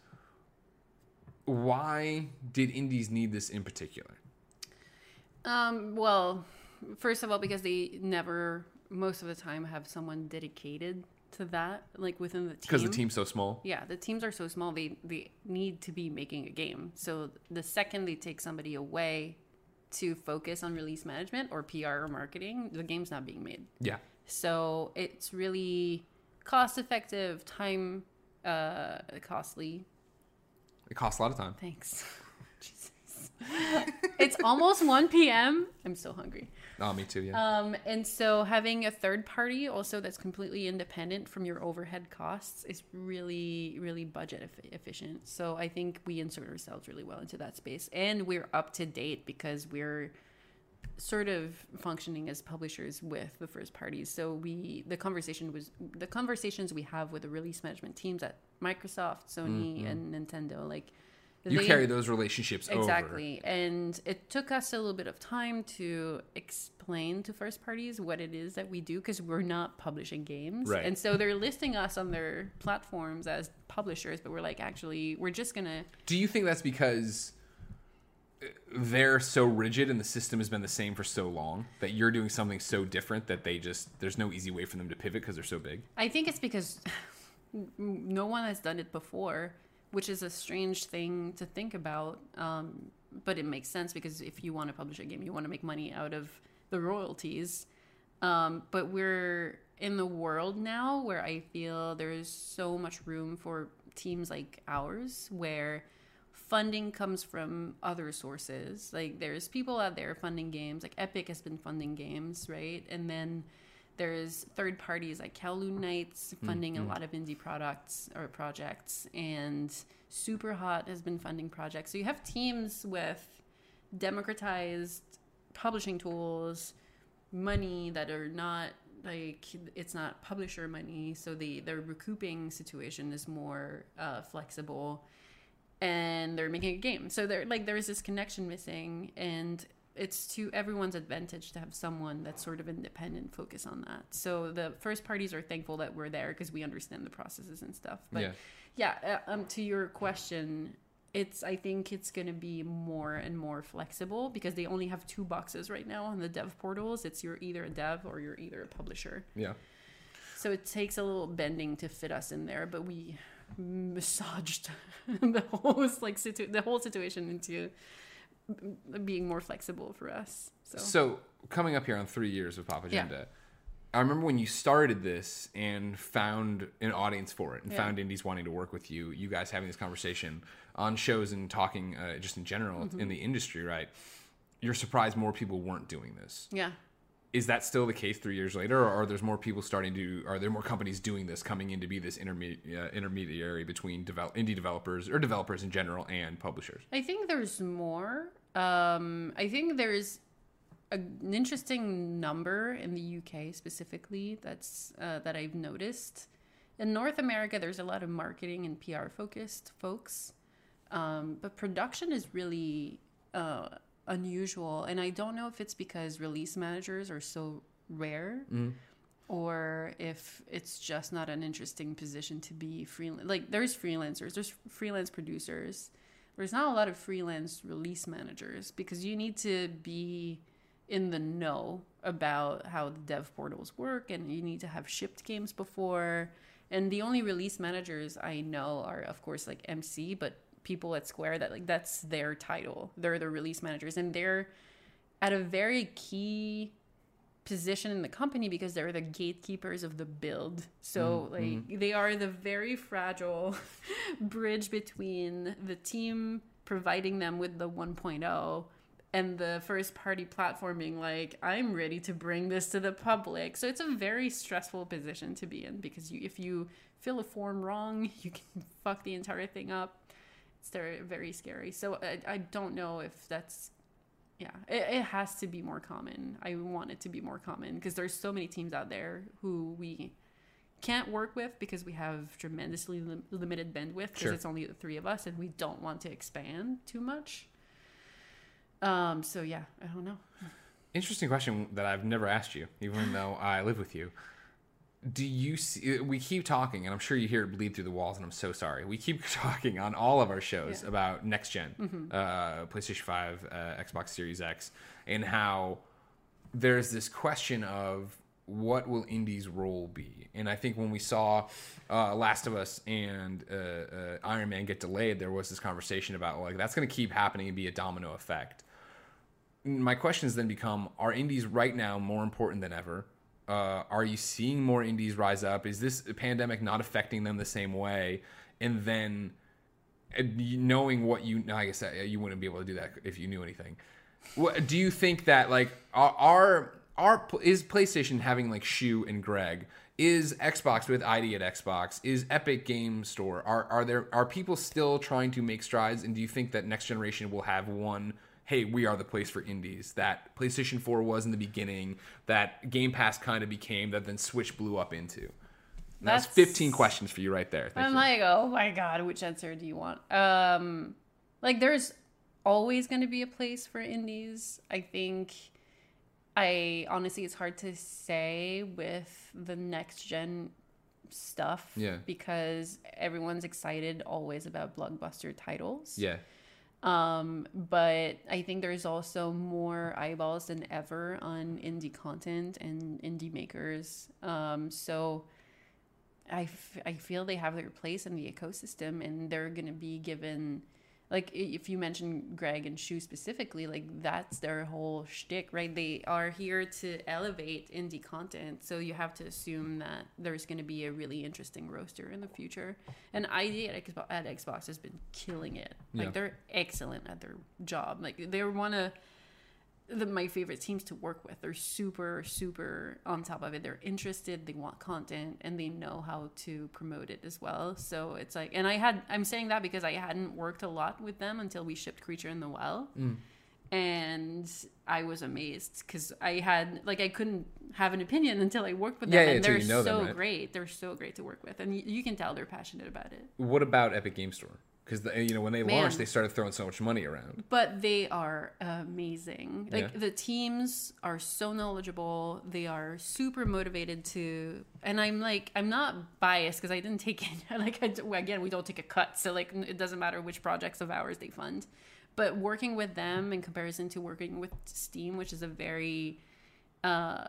Why did indies need this in particular? Um, well, first of all, because they never, most of the time, have someone dedicated to that, like within the team. Because the team's so small? Yeah, the teams are so small, they, they need to be making a game. So the second they take somebody away to focus on release management or P R or marketing, the game's not being made. Yeah. So it's really cost effective, time uh, costly. It costs a lot of time. Thanks. Jesus. It's almost one p.m. I'm so hungry. Oh, me too, yeah. Um, and so having a third party also that's completely independent from your overhead costs is really, really budget eff- efficient. So I think we insert ourselves really well into that space. And we're up to date because we're sort of functioning as publishers with the first parties. So we the conversation was the conversations we have with the release management teams at Microsoft, Sony, mm-hmm. and Nintendo, like you they, carry those relationships exactly. over. And it took us a little bit of time to explain to first parties what it is that we do, because we're not publishing games. Right. And so they're listing us on their platforms as publishers, but we're like, actually, we're just going to... Do you think that's because they're so rigid and the system has been the same for so long that you're doing something so different that they just... There's no easy way for them to pivot because they're so big? I think it's because no one has done it before, which is a strange thing to think about, um, but it makes sense because if you want to publish a game, you want to make money out of the royalties. Um, but we're in the world now where I feel there's so much room for teams like ours where funding comes from other sources. Like there's people out there funding games, like Epic has been funding games, right? And then There's third parties like Kowloon Knights funding mm-hmm. a lot of indie products or projects, and Superhot has been funding projects. So you have teams with democratized publishing tools, money that are not like, it's not publisher money, so the their recouping situation is more uh, flexible, and they're making a game. So they're like, there's this connection missing, and it's to everyone's advantage to have someone that's sort of independent focus on that. So the first parties are thankful that we're there because we understand the processes and stuff. But yeah, yeah uh, um, to your question, it's I think it's going to be more and more flexible because they only have two boxes right now on the dev portals. It's you're either a dev or you're either a publisher. Yeah. So it takes a little bending to fit us in there, but we massaged the whole like situ- the whole situation into being more flexible for us. So, so coming up here on three years of Pop Agenda, Yeah. I remember when you started this and found an audience for it and Yeah. found indies wanting to work with you, you guys having this conversation on shows and talking uh, just in general Mm-hmm. in the industry, right? You're surprised more people weren't doing this. yeah. Is that still the case three years later, or are there more people starting to, are there more companies doing this, coming in to be this intermediate, uh, intermediary between develop, indie developers or developers in general and publishers? I think there's more. Um, I think there's a, an interesting number in the U K specifically that's uh, that I've noticed. In North America, there's a lot of marketing and P R focused folks, um, but production is really uh, unusual. And I don't know if it's because release managers are so rare, Mm-hmm. or if it's just not an interesting position to be freelance. Like there's freelancers, there's freelance producers. There's not a lot of freelance release managers because you need to be in the know about how the dev portals work, and you need to have shipped games before. And the only release managers I know are, of course, like M C, but people at Square that like that's their title. They're the release managers, and they're at a very key position in the company because they're the gatekeepers of the build. So Mm-hmm. like they are the very fragile bridge between the team providing them with the one point oh and the first party platform being like, I'm ready to bring this to the public. So it's a very stressful position to be in because you, if you fill a form wrong, you can fuck the entire thing up. It's very, very scary. So I, I don't know if that's, yeah, it, it has to be more common. I want it to be more common because there's so many teams out there who we can't work with because we have tremendously lim- limited bandwidth because Sure. it's only the three of us and we don't want to expand too much. Um. So yeah, I don't know. Interesting question that I've never asked you, even though I live with you. Do you see, we keep talking, and I'm sure you hear it bleed through the walls, and I'm so sorry. We keep talking on all of our shows Yeah. about next gen, Mm-hmm. uh, PlayStation five, uh, Xbox Series X, and how there's this question of what will indie's role be? And I think when we saw uh, Last of Us and uh, uh, Iron Man get delayed, there was this conversation about like that's going to keep happening and be a domino effect. My questions then become: are indies right now more important than ever? Uh, are you seeing more indies rise up? Is this pandemic not affecting them the same way? And then uh, knowing what you, I guess uh, you wouldn't be able to do that if you knew anything. What, do you think that like are, are are is PlayStation having like Shu and Greg? Is Xbox with I D at Xbox? Is Epic Game Store? Are are there are people still trying to make strides? And do you think that next generation will have one? Hey, we are the place for indies that PlayStation four was in the beginning, that Game Pass kind of became, that then Switch blew up into. And that's, That's- fifteen questions for you right there. Thank I'm you. like, oh my god, which answer do you want? Um, like, there's always going to be a place for indies. I think, I honestly, it's hard to say with the next gen stuff. Yeah. Because everyone's excited always about blockbuster titles. Yeah. Um, but I think there's also more eyeballs than ever on indie content and indie makers. Um, so I, f- I feel they have their place in the ecosystem, and they're going to be given, like, i- if you mention Greg and Shu specifically, like, that's their whole shtick, right? They are here to elevate indie content. So you have to assume that there's going to be a really interesting roster in the future. And I D at, Xbox, at Xbox has been killing it. Like, Yeah. they're excellent at their job. Like, they're one of the, my favorite teams to work with. They're super, super on top of it. They're interested, they want content, and they know how to promote it as well. So it's like, and I had, I'm saying that because I hadn't worked a lot with them until we shipped Creature in the Well. Mm. And I was amazed because I had, like, I couldn't have an opinion until I worked with them. Yeah, yeah, and they're you know so them, right? great. They're so great to work with. And you, you can tell they're passionate about it. What about Epic Game Store? Because, you know, when they Man. launched, they started throwing so much money around. But they are amazing. Like, Yeah. the teams are so knowledgeable. They are super motivated to, and I'm like, I'm not biased because I didn't take it. Like, I, again, we don't take a cut. So, like, it doesn't matter which projects of ours they fund. But working with them in comparison to working with Steam, which is a very, uh,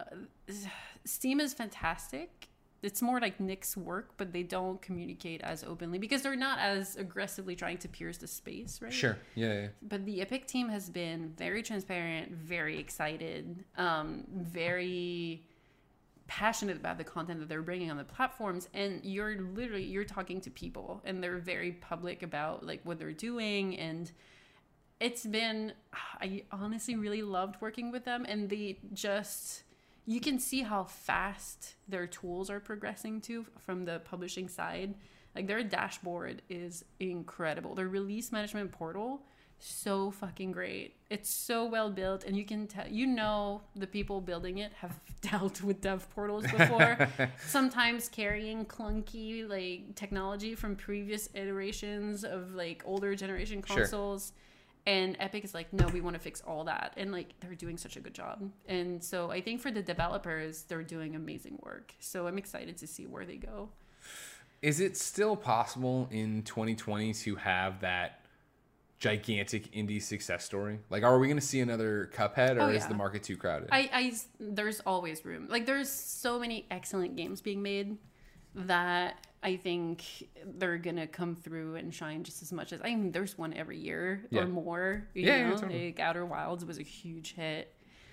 Steam is fantastic. It's more like Nick's work, but they don't communicate as openly because they're not as aggressively trying to pierce the space, right? Sure. Yeah, yeah. But the Epic team has been very transparent, very excited, um, very passionate about the content that they're bringing on the platforms. And you're literally, you're talking to people and they're very public about like what they're doing. And it's been, I honestly really loved working with them. And they just, you can see how fast their tools are progressing to from the publishing side. Like their dashboard is incredible. Their release management portal, so fucking great. It's so well built, and you can tell, you know, the people building it have dealt with dev portals before. Sometimes carrying clunky like technology from previous iterations of like older generation consoles. Sure. And Epic is like, no, we want to fix all that. And like, they're doing such a good job. And so I think for the developers, they're doing amazing work. So I'm excited to see where they go. Is it still possible in twenty twenty to have that gigantic indie success story? Like, are we going to see another Cuphead, or oh, yeah. is the market too crowded? I, I, there's always room. Like, there's so many excellent games being made that I think they're gonna come through and shine just as much as, I mean, there's one every year yeah. or more. You yeah, know? yeah, totally. Like Outer Wilds was a huge hit.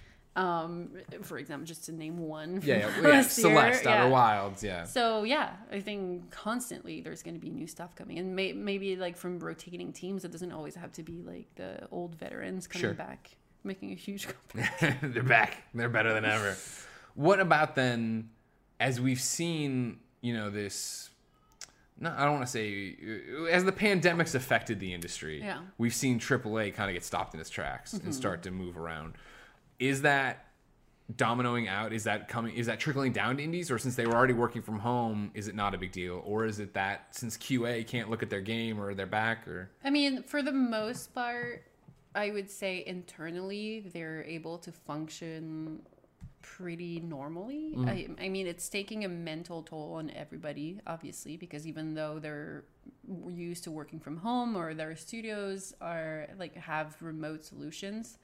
Um, for example, just to name one. Yeah, yeah, yeah. Celeste, yeah. Outer Wilds, yeah. So yeah, I think constantly there's going to be new stuff coming, and may, maybe like from rotating teams. It doesn't always have to be like the old veterans coming sure. back, making a huge comeback. They're back. They're better than ever. What about then, as we've seen, you know, this, no, I don't want to say, as the pandemic's affected the industry, yeah. we've seen triple A kind of get stopped in its tracks mm-hmm. and start to move around. Is that dominoing out? Is that coming? Is that trickling down to indies? Or since they were already working from home, is it not a big deal? Or is it that since Q A can't look at their game or their back? Or I mean, for the most part, I would say internally they're able to function pretty normally. Mm. I, I mean, it's taking a mental toll on everybody, obviously, because even though they're used to working from home or their studios are like have remote solutions,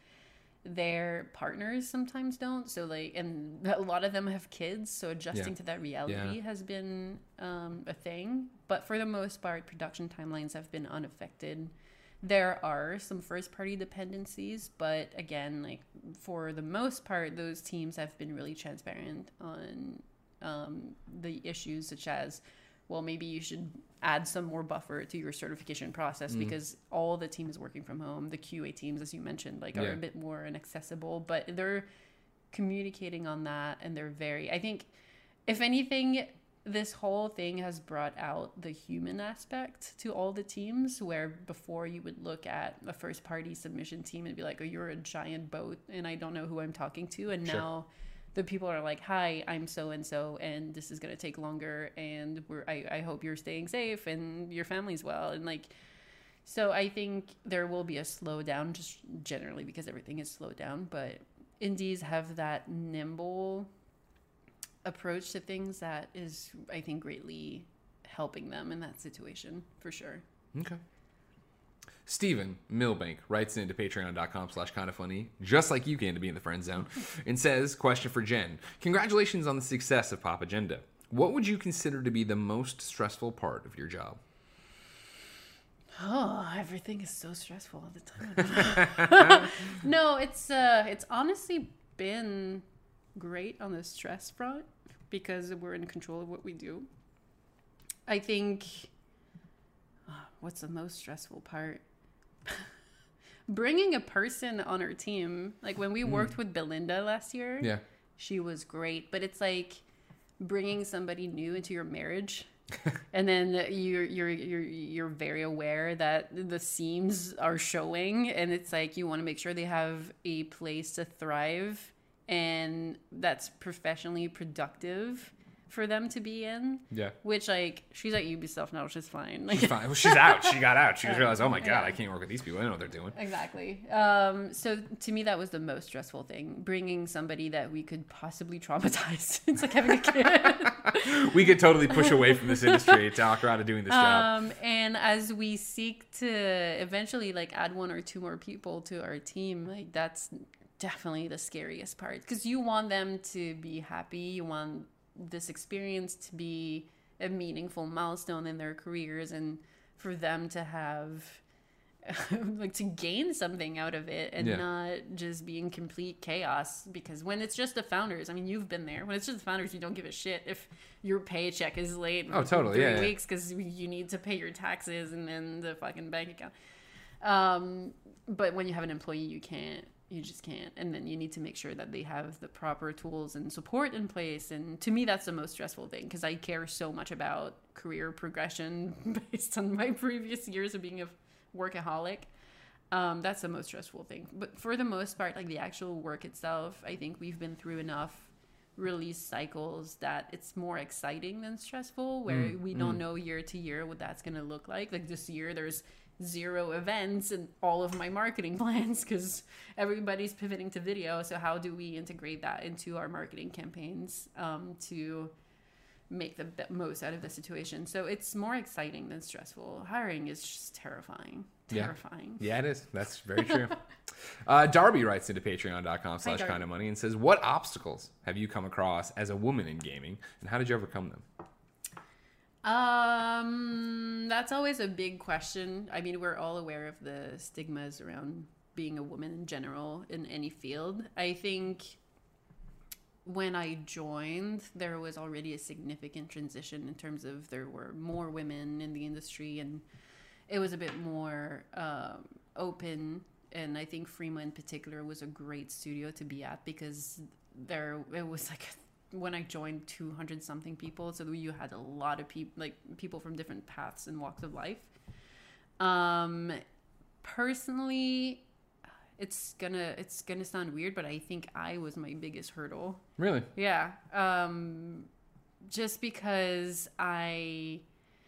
their partners sometimes don't. So like, and a lot of them have kids, so adjusting yeah. to that reality yeah. has been um, a thing. But for the most part, production timelines have been unaffected. There are some first-party dependencies, but again, like for the most part, those teams have been really transparent on um, the issues, such as, well, maybe you should add some more buffer to your certification process mm. because all the teams working from home, the Q A teams, as you mentioned, like are yeah. a bit more inaccessible, but they're communicating on that, and they're very, I think, if anything, this whole thing has brought out the human aspect to all the teams, where before you would look at a first party submission team and be like, oh, you're a giant boat and I don't know who I'm talking to. And sure. now the people are like, hi, I'm so-and-so, and this is going to take longer, and we're, I, I hope you're staying safe and your family's well. And like, so I think there will be a slowdown just generally because everything is slowed down, but indies have that nimble approach to things that is, I think, greatly helping them in that situation, for sure. Okay. Stephen Milbank writes into patreon.com slash kind of funny, just like you can to be in the friend zone, and says, question for Jen. Congratulations on the success of Pop Agenda. What would you consider to be the most stressful part of your job? Oh, everything is so stressful all the time. No, it's uh, it's honestly been great on the stress front because we're in control of what we do. I think, uh, what's the most stressful part? bringing a person on our team, like when we worked with Belinda last year, Yeah. she was great, but it's like bringing somebody new into your marriage. And then you're you're you're you're very aware that the seams are showing, and it's like you want to make sure they have a place to thrive and that's professionally productive for them to be in. Yeah. Which, like, she's at Ubisoft now, which is fine. Like, She's fine. Well, she's out. She got out. She Yeah. realized, oh my God, Yeah. I can't work with these people. I don't know what they're doing. Exactly. Um, so to me, that was the most stressful thing. Bringing somebody that we could possibly traumatize. It's like having a kid. We could totally push away from this industry to talk her out of doing this job. Um, and as we seek to eventually like add one or two more people to our team, like that's definitely the scariest part, because you want them to be happy. You want this experience to be a meaningful milestone in their careers, and for them to have like to gain something out of it, and Yeah. not just be in complete chaos. Because when it's just the founders, I mean, you've been there. When it's just the founders, you don't give a shit if your paycheck is late. Oh, totally, three yeah, yeah. weeks because you need to pay your taxes and then the fucking bank account. Um, but when you have an employee, you can't. You just can't. And then you need to make sure that they have the proper tools and support in place. And to me, that's the most stressful thing, because I care so much about career progression based on my previous years of being a workaholic. Um, that's the most stressful thing. But for the most part, like the actual work itself, I think we've been through enough release cycles that it's more exciting than stressful, where Mm, we don't mm. know year to year what that's going to look like. Like this year, there's zero events in all of my marketing plans because everybody's pivoting to video. So how do we integrate that into our marketing campaigns um, to make the be- most out of the situation? So it's more exciting than stressful. Hiring is just terrifying. Yeah. Terrifying. Yeah, it is. That's very true. uh, Darby writes into patreon.com slash Darby. kind of money and says, what obstacles have you come across as a woman in gaming, and how did you overcome them? Um, that's always a big question. I mean, we're all aware of the stigmas around being a woman in general in any field. I think when I joined, there was already a significant transition in terms of there were more women in the industry, and it was a bit more um, open. And I think Frima in particular was a great studio to be at, because there it was like when I joined two hundred something people, so you had a lot of people, like people from different paths and walks of life. Um, personally, it's gonna it's gonna sound weird, but I think I was my biggest hurdle. Really? Yeah. Um, just because I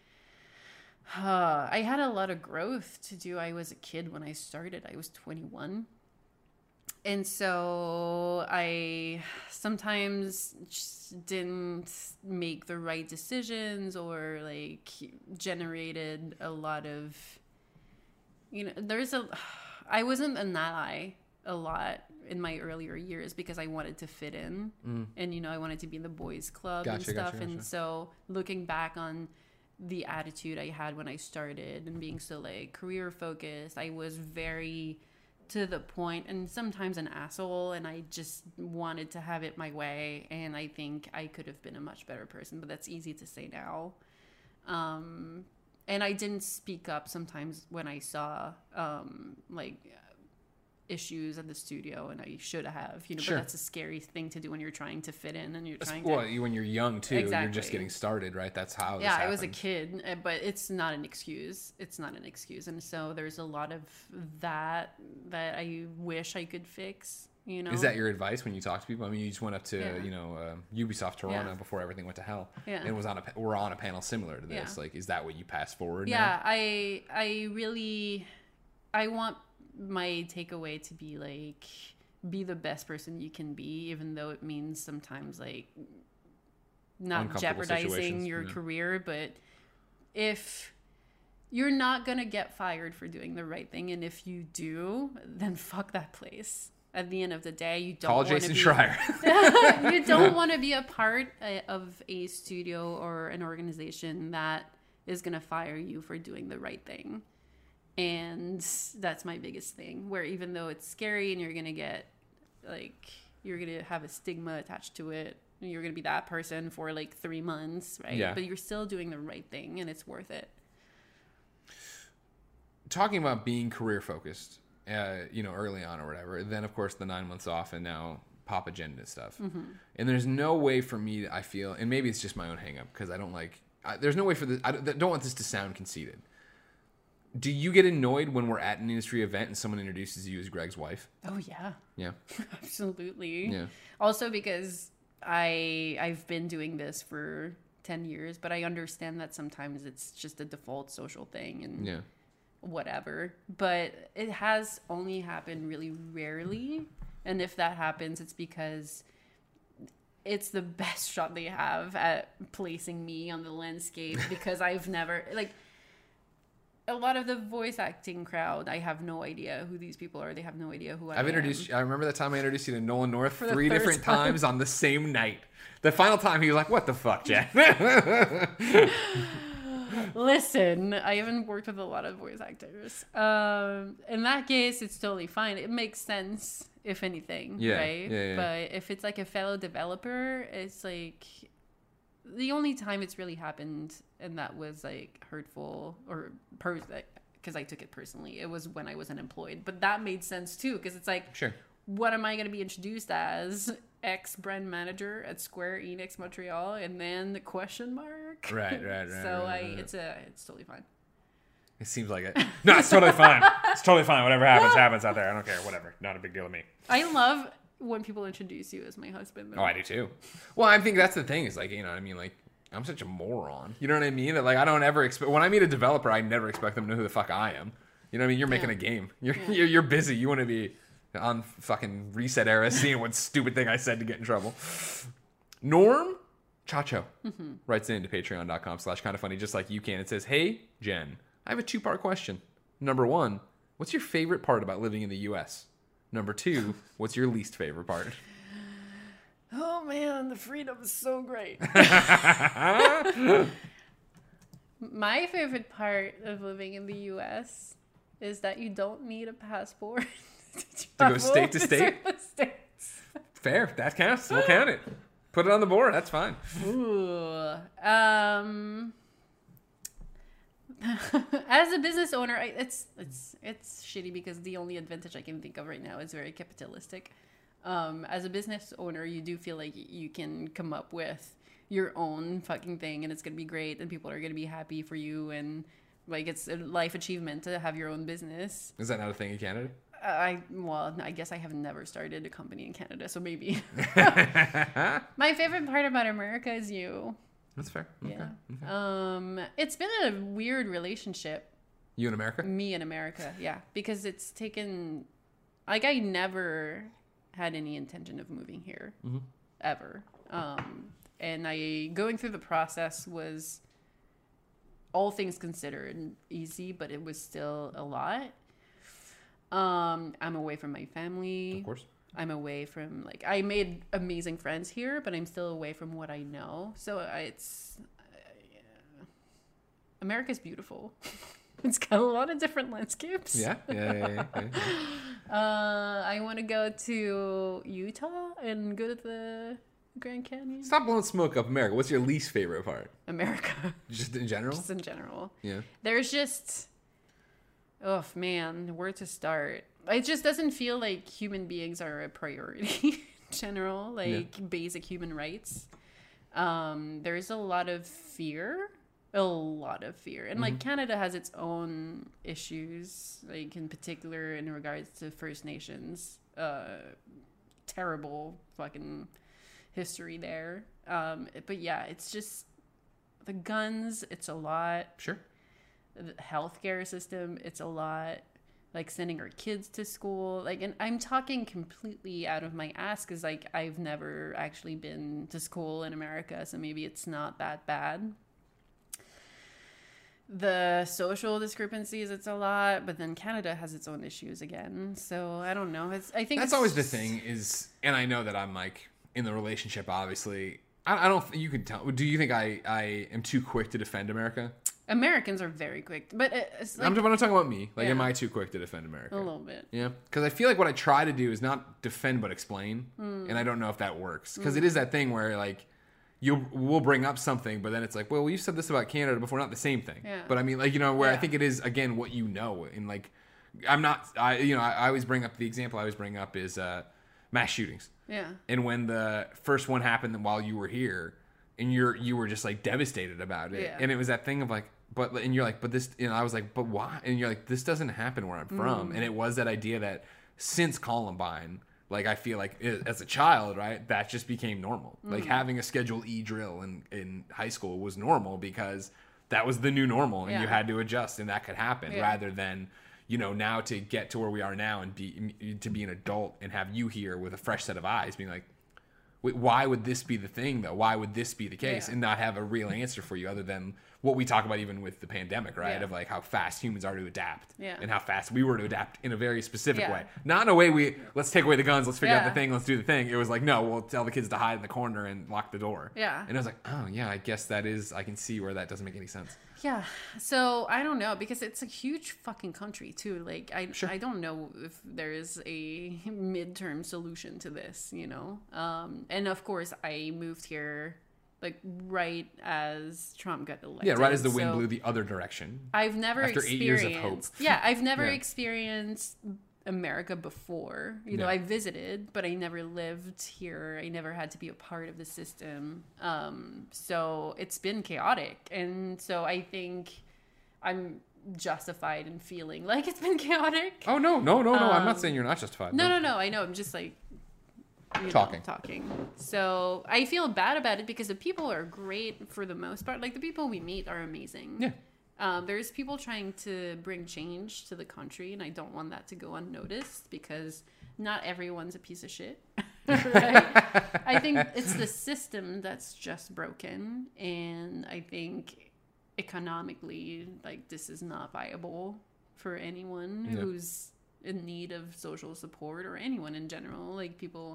uh, I had a lot of growth to do. I was a kid when I started. I was twenty-one. And so I sometimes just didn't make the right decisions, or like generated a lot of, you know, there's a, I wasn't an ally a lot in my earlier years because I wanted to fit in. Mm. And, you know, I wanted to be in the boys club Gotcha, and stuff. gotcha, And gotcha. so looking back on the attitude I had when I started and being so like career focused, I was very to the point and sometimes an asshole, and I just wanted to have it my way, and I think I could have been a much better person, but that's easy to say now. Um, and I didn't speak up sometimes when I saw um, like issues at the studio, and I should have, you know, Sure. but that's a scary thing to do when you're trying to fit in and you're trying Well, to... you- when you're young, too, you're just Exactly. getting started, right? That's how this Yeah, I was a happens. kid, uh, but it's not an excuse. It's not an excuse. And so there's a lot of that that I wish I could fix, you know? Is that your advice when you talk to people? I mean, you just went up to, Yeah. you know, uh, Ubisoft Toronto Yeah. before everything went to hell. Yeah. And was on a, pa- we're on a panel similar to this. Yeah. Like, is that what you pass forward now? Yeah, I I really I want my takeaway to be like, be the best person you can be, even though it means sometimes like not Uncomfortable jeopardizing situations, your yeah. career. But if you're not gonna get fired for doing the right thing, and if you do, then fuck that place. At the end of the day, you don't Call want to Jason be Schreier. you don't want to be a part uh, of a studio or an organization that is going to fire you for doing the right thing. And that's my biggest thing, where even though it's scary and you're going to get like, you're going to have a stigma attached to it, and you're going to be that person for like three months, right? Yeah. But you're still doing the right thing, and it's worth it. Talking about being career focused uh, you know, early on or whatever. Then, of course, the nine months off and now pop agenda stuff. Mm-hmm. And there's no way for me, I feel, and maybe it's just my own hang up because I don't like, I, there's no way for this, I don't, don't want this to sound conceited. Do you get annoyed when we're at an industry event and someone introduces you as Greg's wife? Oh, yeah. Yeah. Absolutely. Yeah. Also because I, I've been doing this for ten years, but I understand that sometimes it's just a default social thing and Yeah. whatever. But it has only happened really rarely. And if that happens, it's because it's the best shot they have at placing me on the landscape because I've never, like, a lot of the voice acting crowd, I have no idea who these people are. They have no idea who I I've am. introduced you, I remember that time I introduced you to Nolan North For the three first different time. times on the same night. The final time he was like, what the fuck, Jen? Listen, I haven't worked with a lot of voice actors. Um, in that case, it's totally fine. It makes sense, if anything, Yeah, right? yeah, yeah. But if it's like a fellow developer, it's like the only time it's really happened, and that was like hurtful or per because I took it personally. It was when I was unemployed, but that made sense too because it's like, Sure. what am I going to be introduced as? Ex brand manager at Square Enix Montreal, and then the question mark. Right, right, right. So right, I, right. it's a, it's totally fine. It seems like it. No, it's totally fine. It's totally fine. Whatever happens, happens out there. I don't care. Whatever. Not a big deal to me. I love when people introduce you as my husband. Though. Oh, I do too. Well, I think that's the thing is like, you know what I mean? Like, I'm such a moron. You know what I mean? That like, I don't ever expect, when I meet a developer, I never expect them to know who the fuck I am. You know what I mean? You're making Yeah. a game. You're, Yeah. you're, you're busy. You want to be on fucking reset era seeing what stupid thing I said to get in trouble. Norm Chacho Mm-hmm. writes in to patreon.com slash kind of funny just like you can. It says, hey, Jen, I have a two-part question. Number one, what's your favorite part about living in the U S? Number two, what's your least favorite part? Oh man, the freedom is so great. My favorite part of living in the U S is that you don't need a passport to, To go travel state to state? certain states. Fair. That counts. We'll count it. Put it on the board. That's fine. Ooh. Um. As a business owner, I, it's it's it's shitty because the only advantage I can think of right now is very capitalistic. Um, as a business owner, you do feel like you can come up with your own fucking thing, and it's gonna be great, and people are gonna be happy for you, and like it's a life achievement to have your own business. Is that not a thing in Canada? I well, I guess I have never started a company in Canada, so maybe. My favorite part about America is you. That's fair. Okay. Yeah. Okay. Um, it's been a weird relationship, You in America? me in America, yeah, because it's taken, like, I never had any intention of moving here, Mm-hmm. ever. Um, and I going through the process was, all things considered, easy, but it was still a lot. Um, I'm away from my family. Of course. I'm away from, like, I made amazing friends here, but I'm still away from what I know. So I- it's, uh, yeah. America's beautiful. It's got a lot of different landscapes. Yeah. Yeah. Yeah. yeah, yeah, yeah. Uh, I want to go to Utah and go to the Grand Canyon. Stop blowing smoke up America. What's your least favorite part? America, Just in general? just in general. Yeah. There's just, oh man, where to start? It just doesn't feel like human beings are a priority in general, like basic human rights. Um, there's a lot of fear, a lot of fear. And like Canada has its own issues, like in particular in regards to First Nations. Uh, terrible fucking history there. Um, but yeah, it's just the guns, it's a lot. Sure. The healthcare system, it's a lot. Like sending our kids to school, like, and I'm talking completely out of my ass because like I've never actually been to school in America, so maybe it's not that bad. The social discrepancies, it's a lot, but then Canada has its own issues again. So I don't know. It's I think That's it's always the just- thing is, and I know that I'm like in the relationship, obviously. I, I don't, you can tell. Do you think I, I am too quick to defend America? Americans are very quick, but it's like I'm, I'm not talking about me. Like, am Yeah. I too quick to defend America? a little bit. Yeah, because I feel like what I try to do is not defend but explain, Hmm. and I don't know if that works. Because it is that thing where like you we'll bring up something, but then it's like, well, you said this about Canada before, not the same thing. Yeah. But I mean, like you know, where I Yeah. think it is again what you know, and like I'm not. I you know I, I always bring up the example. I always bring up is uh, mass shootings. Yeah. And when the first one happened while you were here, and you're you were just like devastated about it, Yeah. and it was that thing of like, but and you're like, but this, and I was like, but why? And you're like, this doesn't happen where I'm from, Mm. and it was that idea that since Columbine, like I feel like it, as a child, right, that just became normal. Mm. Like having a Schedule E drill in in high school was normal because that was the new normal, and Yeah. you had to adjust, and that could happen Yeah. rather than. You know, now to get to where we are now and be to be an adult and have you here with a fresh set of eyes, being like, wait, why would this be the thing though? Why would this be the case? Yeah. And not have a real answer for you other than what we talk about even with the pandemic, right? Yeah. Of like how fast humans are to adapt, Yeah. and how fast we were to adapt in a very specific Yeah. way. Not in a way we let's take away the guns, let's figure out Yeah. the thing, let's do the thing. It was like, no, we'll tell the kids to hide in the corner and lock the door. Yeah. And I was like, oh yeah, I guess that is. I can see where that doesn't make any sense. Yeah. So I don't know because it's a huge fucking country too. Like I Sure. I don't know if there is a midterm solution to this, you know. Um and of course I moved here like right as Trump got elected. Yeah, right as the wind so blew the other direction. I've never After eight years experienced of hope. Yeah, I've never Yeah. experienced America before. You know, Yeah. I visited, but I never lived here. I never had to be a part of the system. Um, so it's been chaotic. And so I think I'm justified in feeling like it's been chaotic. Oh no, no, no, no! I'm not Um, saying you're not justified. No, no, no. I know. I'm just like you know, Talking. talking. So I feel bad about it because the people are great for the most part. Like the people we meet are amazing. Yeah. Um, there's people trying to bring change to the country, and I don't want that to go unnoticed because not everyone's a piece of shit. Right? I think it's the system that's just broken, and I think economically, like this is not viable for anyone Yeah. who's in need of social support or anyone in general. Like people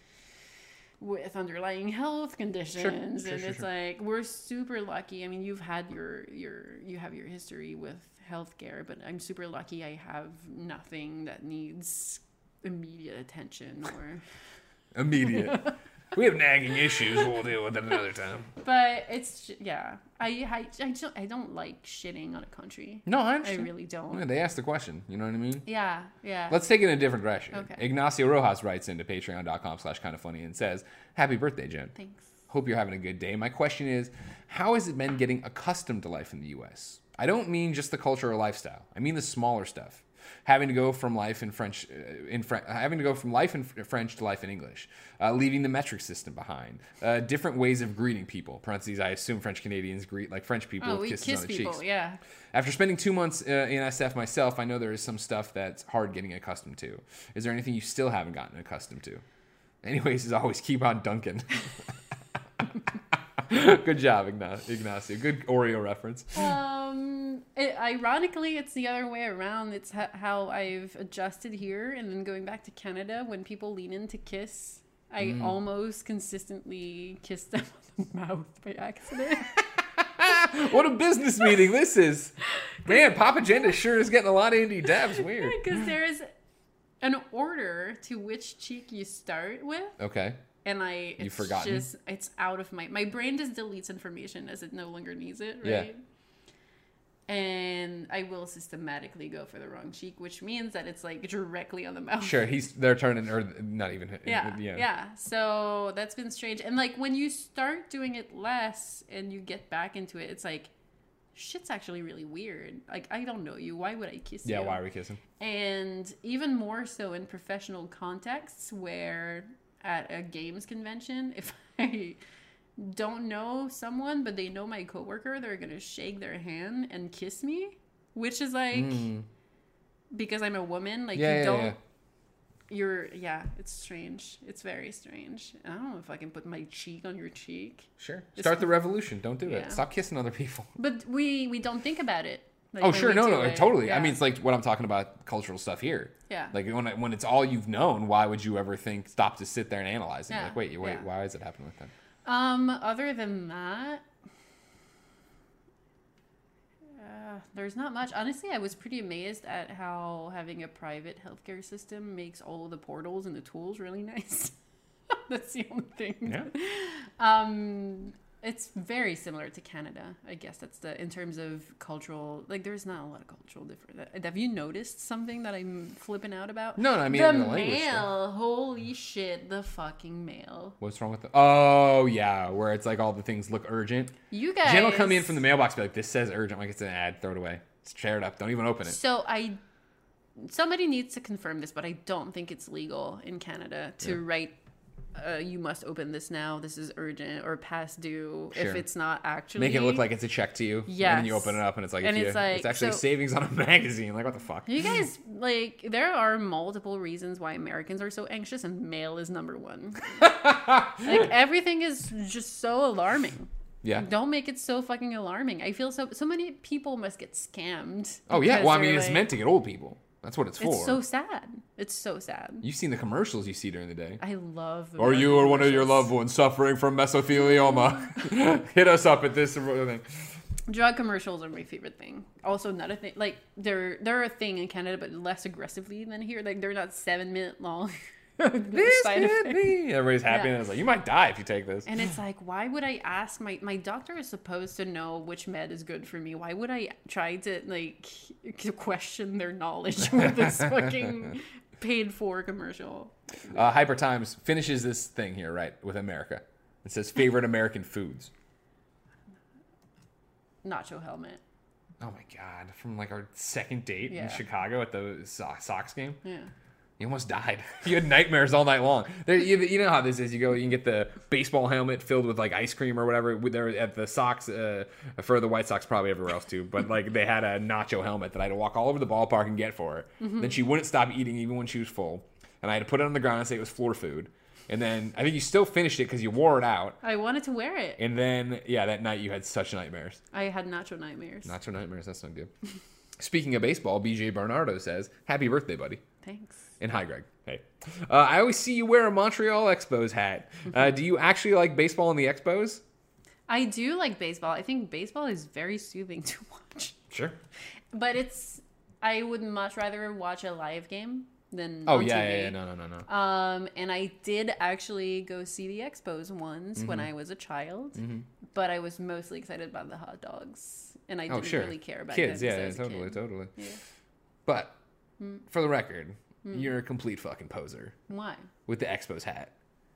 with underlying health conditions, Sure, and sure, it's sure. like we're super lucky. I mean, you've had your your you have your history with healthcare, but I'm super lucky. I have nothing that needs immediate attention or. Immediate. We have nagging issues. We'll deal with it another time. But it's ju- yeah. I I I don't, I don't like shitting on a country. No, I I understand. really don't. Yeah, they asked the question. You know what I mean? Yeah, yeah. Let's take it in a different direction. Okay. Ignacio Rojas writes into patreon.com slash kind of funny and says, happy birthday, Jen. Thanks. Hope you're having a good day. My question is, how has it been getting accustomed to life in the U S? I don't mean just the culture or lifestyle. I mean the smaller stuff. Having to go from life in French, uh, in Fr- having to go from life in Fr- French to life in English, uh, leaving the metric system behind, uh, different ways of greeting people. Parentheses, I assume French Canadians greet like French people Oh, with we kisses kiss on the people. cheeks. Yeah. After spending two months uh, in S F myself, I know there is some stuff that's hard getting accustomed to. Is there anything you still haven't gotten accustomed to? Anyways, as always, keep on dunking. Good job, Igna- Ignacio. Good Oreo reference. Um. It, ironically, it's the other way around. It's ha- how I've adjusted here, and then going back to Canada, when people lean in to kiss, I Mm. almost consistently kiss them on the mouth by accident. What a business meeting this is. Man, Papa Agenda sure is getting a lot of indie dabs. Weird. Because there's an order to which cheek you start with. Okay. And I, it's You've forgotten? just, it's out of my, my brain just deletes information as it no longer needs it, Yeah. right? And I will systematically go for the wrong cheek, which means that it's like directly on the mouth. Sure, he's they're turning, or not even. Yeah, yeah. yeah. So that's been strange. And like when you start doing it less and you get back into it, it's like, shit's actually really weird. Like, I don't know you. Why would I kiss you? Yeah, why are we kissing? And even more so in professional contexts where at a games convention, if I don't know someone but they know my coworker, they're gonna shake their hand and kiss me, which is like Mm. because I'm a woman, like Yeah, you yeah, don't yeah. you're yeah, it's strange. It's very strange. I don't know if I can put my cheek on your cheek. Sure. It's- Start the revolution. Don't do Yeah. it. Stop kissing other people. But we we don't think about it. Like, Oh, when sure. we No, do no, it. totally. I Yeah. mean, it's like what I'm talking about cultural stuff here. Yeah. Like when I, when it's all you've known, why would you ever think stop to sit there and analyze it? Yeah, Like, wait, wait, yeah. why is it happening like that? Um, other than that, uh, there's not much. Honestly, I was pretty amazed at how having a private healthcare system makes all of the portals and the tools really nice. That's the only thing. Yeah. Um, It's very similar to Canada, I guess. That's the in terms of cultural. Like, there's not a lot of cultural difference. Have you noticed something that I'm flipping out about? No, no, I mean the, the language mail. Holy shit, the fucking mail. What's wrong with the? Oh yeah, where it's like all the things look urgent. You guys. Jen will come in from the mailbox, and be like, "This says urgent." I'm like, it's an ad. Throw it away. Just tear it up. Don't even open it. So I. Somebody needs to confirm this, but I don't think it's legal in Canada to Yeah. write. Uh, you must open this now. This is urgent or past due. Sure. If it's not actually Make it look like it's a check to you. Yes. And then you open it up and it's like, And if it's you, like- it's actually so- savings on a magazine. Like, what the fuck? You guys, like, there are multiple reasons why Americans are so anxious, and mail is number one. Like, everything is just so alarming. Yeah. Don't make it so fucking alarming. I feel so, so many people must get scammed. Oh, yeah. because Well, I they're mean, it's like- meant to get old people. That's what it's for. It's so sad. It's so sad. You've seen the commercials you see during the day. I love. Or you or one of your commercials. loved ones suffering from mesothelioma. Hit us up at this thing. Drug commercials are my favorite thing. Also, not a thing. Like, they're they're a thing in Canada, but less aggressively than here. Like, they're not seven minute long. This side could effects. be. Everybody's happy Yeah. and it's like, you might die if you take this. And it's like, why would I ask my my doctor is supposed to know which med is good for me? Why would I try to like question their knowledge with this fucking paid for commercial? Uh, Hyper Times finishes this thing here, right, with America. It says favorite American foods. Nacho helmet. Oh my God. From like our second date in Yeah. Chicago at the So- Sox game. Yeah. You almost died. You had nightmares all night long. There, you, you know how this is. You go, you can get the baseball helmet filled with like ice cream or whatever. With there at the Sox, uh, for the White Sox, probably everywhere else too. But like they had a nacho helmet that I had to walk all over the ballpark and get for her. Mm-hmm. Then she wouldn't stop eating even when she was full, and I had to put it on the ground and say it was floor food. And then I think you still finished it because you wore it out. I wanted to wear it. And then yeah, that night you had such nightmares. I had nacho nightmares. Nacho nightmares. That's not good. Speaking of baseball, B J Bernardo says, "Happy birthday, buddy." Thanks. And hi, Greg. Hey. Uh, I always see you wear a Montreal Expos hat. Uh, do you actually like baseball in the Expos? I do like baseball. I think baseball is very soothing to watch. Sure. But it's I would much rather watch a live game than Oh, on yeah, T V. yeah, yeah. No, no, no, no. Um, and I did actually go see the Expos once when I was a child, but I was mostly excited about the hot dogs, and I Oh, didn't sure. really care back Kids, then. 'cause yeah, I yeah, was a totally, kid. totally. Yeah. But for the record, you're a complete fucking poser Why? with the Expos hat.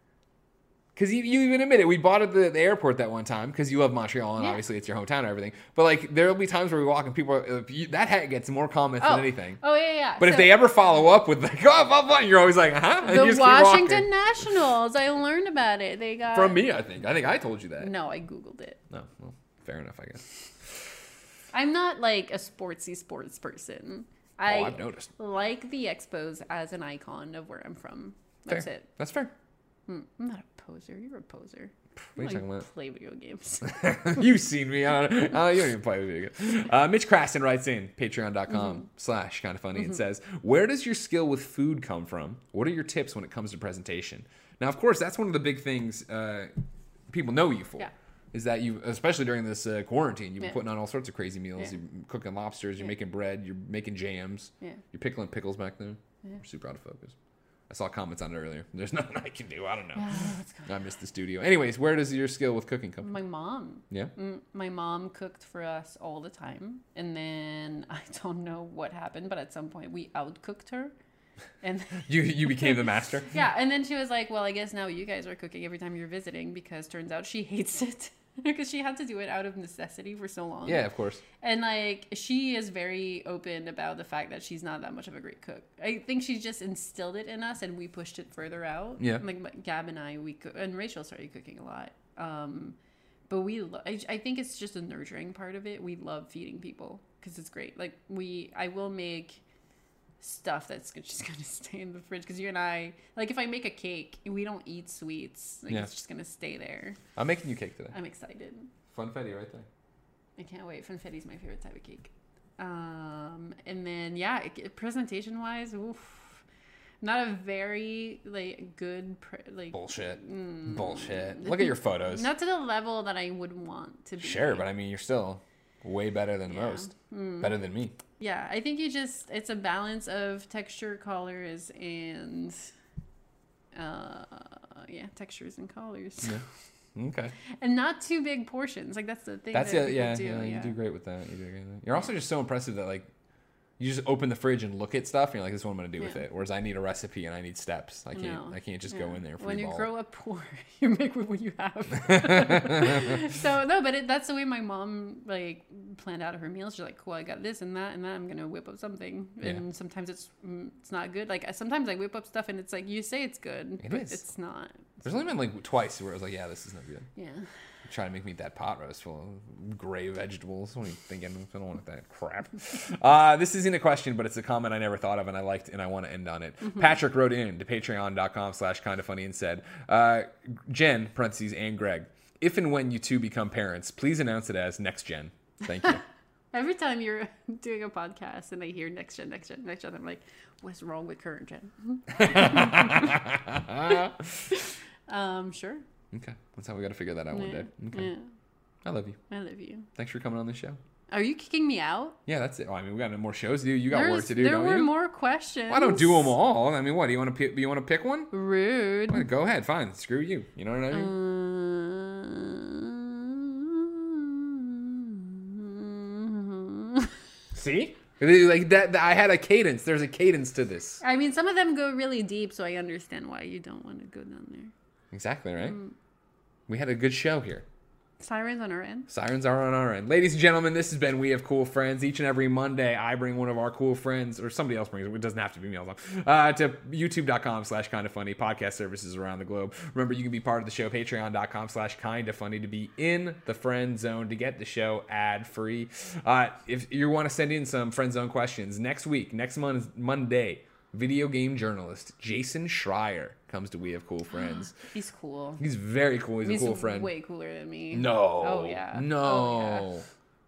Because you, you even admit it. We bought it at the, the airport that one time because you love Montreal and Yeah. obviously it's your hometown and everything. But like there will be times where we walk and people are, if you, that hat gets more comments Oh. than anything. Oh yeah, yeah. But if So, they ever follow up with like, oh, blah, blah, you're always like, huh? And you the just keep walking. Washington Nationals, I learned about it. They got From me, I think. I think I told you that. No, I googled it. No, well, fair enough, I guess. I'm not like a sportsy sports person. Oh, I I've noticed. like the Expos as an icon of where I'm from. That's Fair. it. That's fair. Hmm, I'm not a poser. You're a poser. What are you I talking about? play video games. You've seen me. I don't, uh, you don't even play video games. Uh, Mitch Craston writes in patreon.com Mm-hmm. slash kind of funny and says, where does your skill with food come from? What are your tips when it comes to presentation? Now, of course, that's one of the big things uh, people know you for. Yeah. Is that you, especially during this uh, quarantine, you've been Yeah. putting on all sorts of crazy meals. Yeah. You're cooking lobsters, you're Yeah. making bread, you're making jams, Yeah. you're pickling pickles back there. Yeah. We're super out of focus. I saw comments on it earlier. There's nothing I can do. I don't know. Yeah, let's go. I missed the studio. Anyways, where does your skill with cooking come from? My mom. Yeah? Mm, My mom cooked for us all the time. And then I don't know what happened, but at some point we outcooked her. And You you became the master? yeah, and then she was like, well, I guess now you guys are cooking every time you're visiting because turns out she hates it. Because she had to do it out of necessity for so long. Yeah, of course. And like she is very open about the fact that she's not that much of a great cook. I think she just instilled it in us, and we pushed it further out. Yeah. Like my- Gab and I, we cook, and Rachel started cooking a lot. Um, but we, lo- I, I think it's just a nurturing part of it. We love feeding people because it's great. Like we, I will make stuff that's just gonna stay in the fridge because you and I, like if I make a cake, we don't eat sweets. Like Yeah. it's just gonna stay there. I'm making you cake today. I'm excited. Funfetti right there. I can't wait. Funfetti's my favorite type of cake. Um, and then yeah, it, presentation wise, oof, not a very like good pre- like Bullshit. mm, Bullshit. Look at your photos. not to the level that I would want to be. Sure, but I mean, you're still way better than Yeah. most. Mm. Better than me. Yeah, I think you just it's a balance of texture, colors, and uh, yeah, textures and colors. Yeah. Okay. And not too big portions. Like that's the thing. That's that it. Yeah, people do, yeah, yeah. you do great with that. You do great with that. You're also just so impressive that like you just open the fridge and look at stuff and you're like, this is what I'm gonna do with Yeah. it. Whereas I need a recipe and I need steps. I can't No. I can't just Yeah. go in there. When you ball. grow up poor, you make with what you have. So no, but it, that's the way my mom like planned out her meals. She's like, cool, I got this and that and that. I'm gonna whip up something. Yeah. And sometimes it's mm, it's not good. Like I- sometimes I whip up stuff and it's like you say it's good, It but is. it's not. There's only been like twice where I was like, yeah, this is no good. Yeah. Trying to make me that pot roast full of gray vegetables. What are you thinking? I don't want that crap. Uh, this isn't a question, but it's a comment I never thought of and I liked and I want to end on it. Mm-hmm. Patrick wrote in to patreon.com slash kind of funny and said, uh, Jen, parentheses, and Greg, if and when you two become parents, please announce it as next gen. Thank you. Every time you're doing a podcast and I hear next gen, next gen, next gen, I'm like, what's wrong with current gen? um, sure. Okay. That's how we got to figure that out one Yeah. day. Okay. Yeah. I love you. I love you. Thanks for coming on the show. Are you kicking me out? Yeah, that's it. Oh, I mean, we got more shows to do. You got There's- work to do, there don't were you? more questions. I don't do them all. I mean, what? Do you want to pick, you want to pick one? Rude. Well, go ahead. Fine. Screw you. You know what I mean? Um, See? Like that, that- I had a cadence. There's a cadence to this. I mean, some of them go really deep, so I understand why you don't want to go down there. Exactly, right? We had a good show here. Sirens on our end. Sirens are on our end. Ladies and gentlemen, this has been We Have Cool Friends. Each and every Monday, I bring one of our cool friends, or somebody else brings it. It doesn't have to be me all the time. Uh, to youtube.com slash kind of funny, podcast services around the globe. Remember, you can be part of the show, patreon.com slash kind of funny, to be in the friend zone, to get the show ad free. Uh, if you want to send in some friend zone questions, next week, next month, Monday, video game journalist Jason Schreier comes to We Have Cool Friends. He's cool. He's very cool. He's, He's a cool friend. way cooler than me. No. Oh, yeah. No. Oh,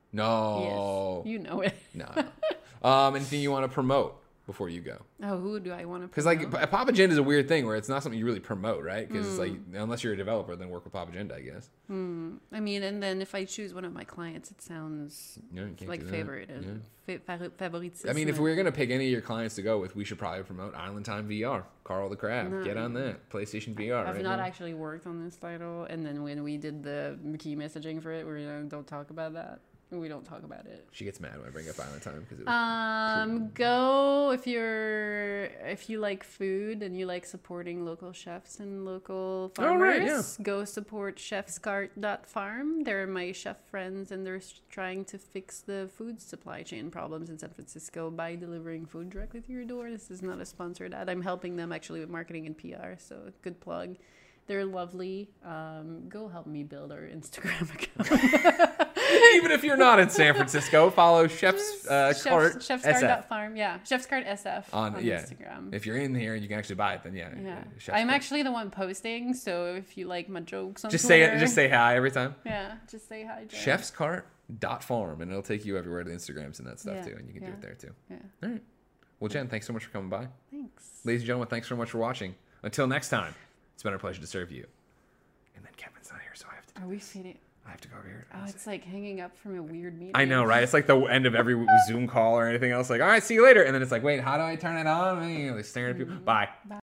No. Yes. You know it. No. Um, anything you want to promote before you go? Oh, who do I want to Because like P- Papa Gent is a weird thing where it's not something you really promote, right? Because it's like unless you're a developer, then work with Papa Gent, I guess. I mean, and then if I choose one of my clients, it sounds Yeah, you can't like do that. favorite. Yeah. Fa- fa- favoritism. I mean, if we were gonna pick any of your clients to go with, we should probably promote Island Time V R. Carl the Crab, No. get on that. PlayStation V R. I've right not now. actually worked on this title, and then when we did the key messaging for it, we are like, don't talk about that. We don't talk about it. She gets mad when I bring up Island Time because it was. Um, go if you're if you like food and you like supporting local chefs and local Oh, farmers. right, yeah. Go support chefscart dot farm. They're my chef friends, and they're s- trying to fix the food supply chain problems in San Francisco by delivering food directly to your door. This is not a sponsored ad. I'm helping them actually with marketing and P R, so good plug. They're lovely. Um, go help me build our Instagram account. Even if you're not in San Francisco, follow Chef's uh, Cart Chefscart S F dot farm. Yeah, Chefscart S F on, on, yeah. Instagram. If you're in here and you can actually buy it, then yeah. Yeah, Chef's I'm Cart. actually the one posting, so if you like my jokes on Just say Twitter, it. Just say hi every time. yeah, just say hi, Jen. Chef's Cart dot farm, and it'll take you everywhere to the Instagrams and that stuff Yeah, too, and you can do yeah. it there too. Yeah, All right. Well, Jen, thanks so much for coming by. thanks. Ladies and gentlemen, thanks so much for watching. Until next time, it's been our pleasure to serve you. And then Kevin's not here, so I have to. Are we fitting? I have to go over here. Oh, it's like hanging up from a weird meeting. I know, right? It's like the end of every Zoom call or anything else. Like, all right, see you later. And then it's like, wait, how do I turn it on? And you're like staring at people. Bye. Bye.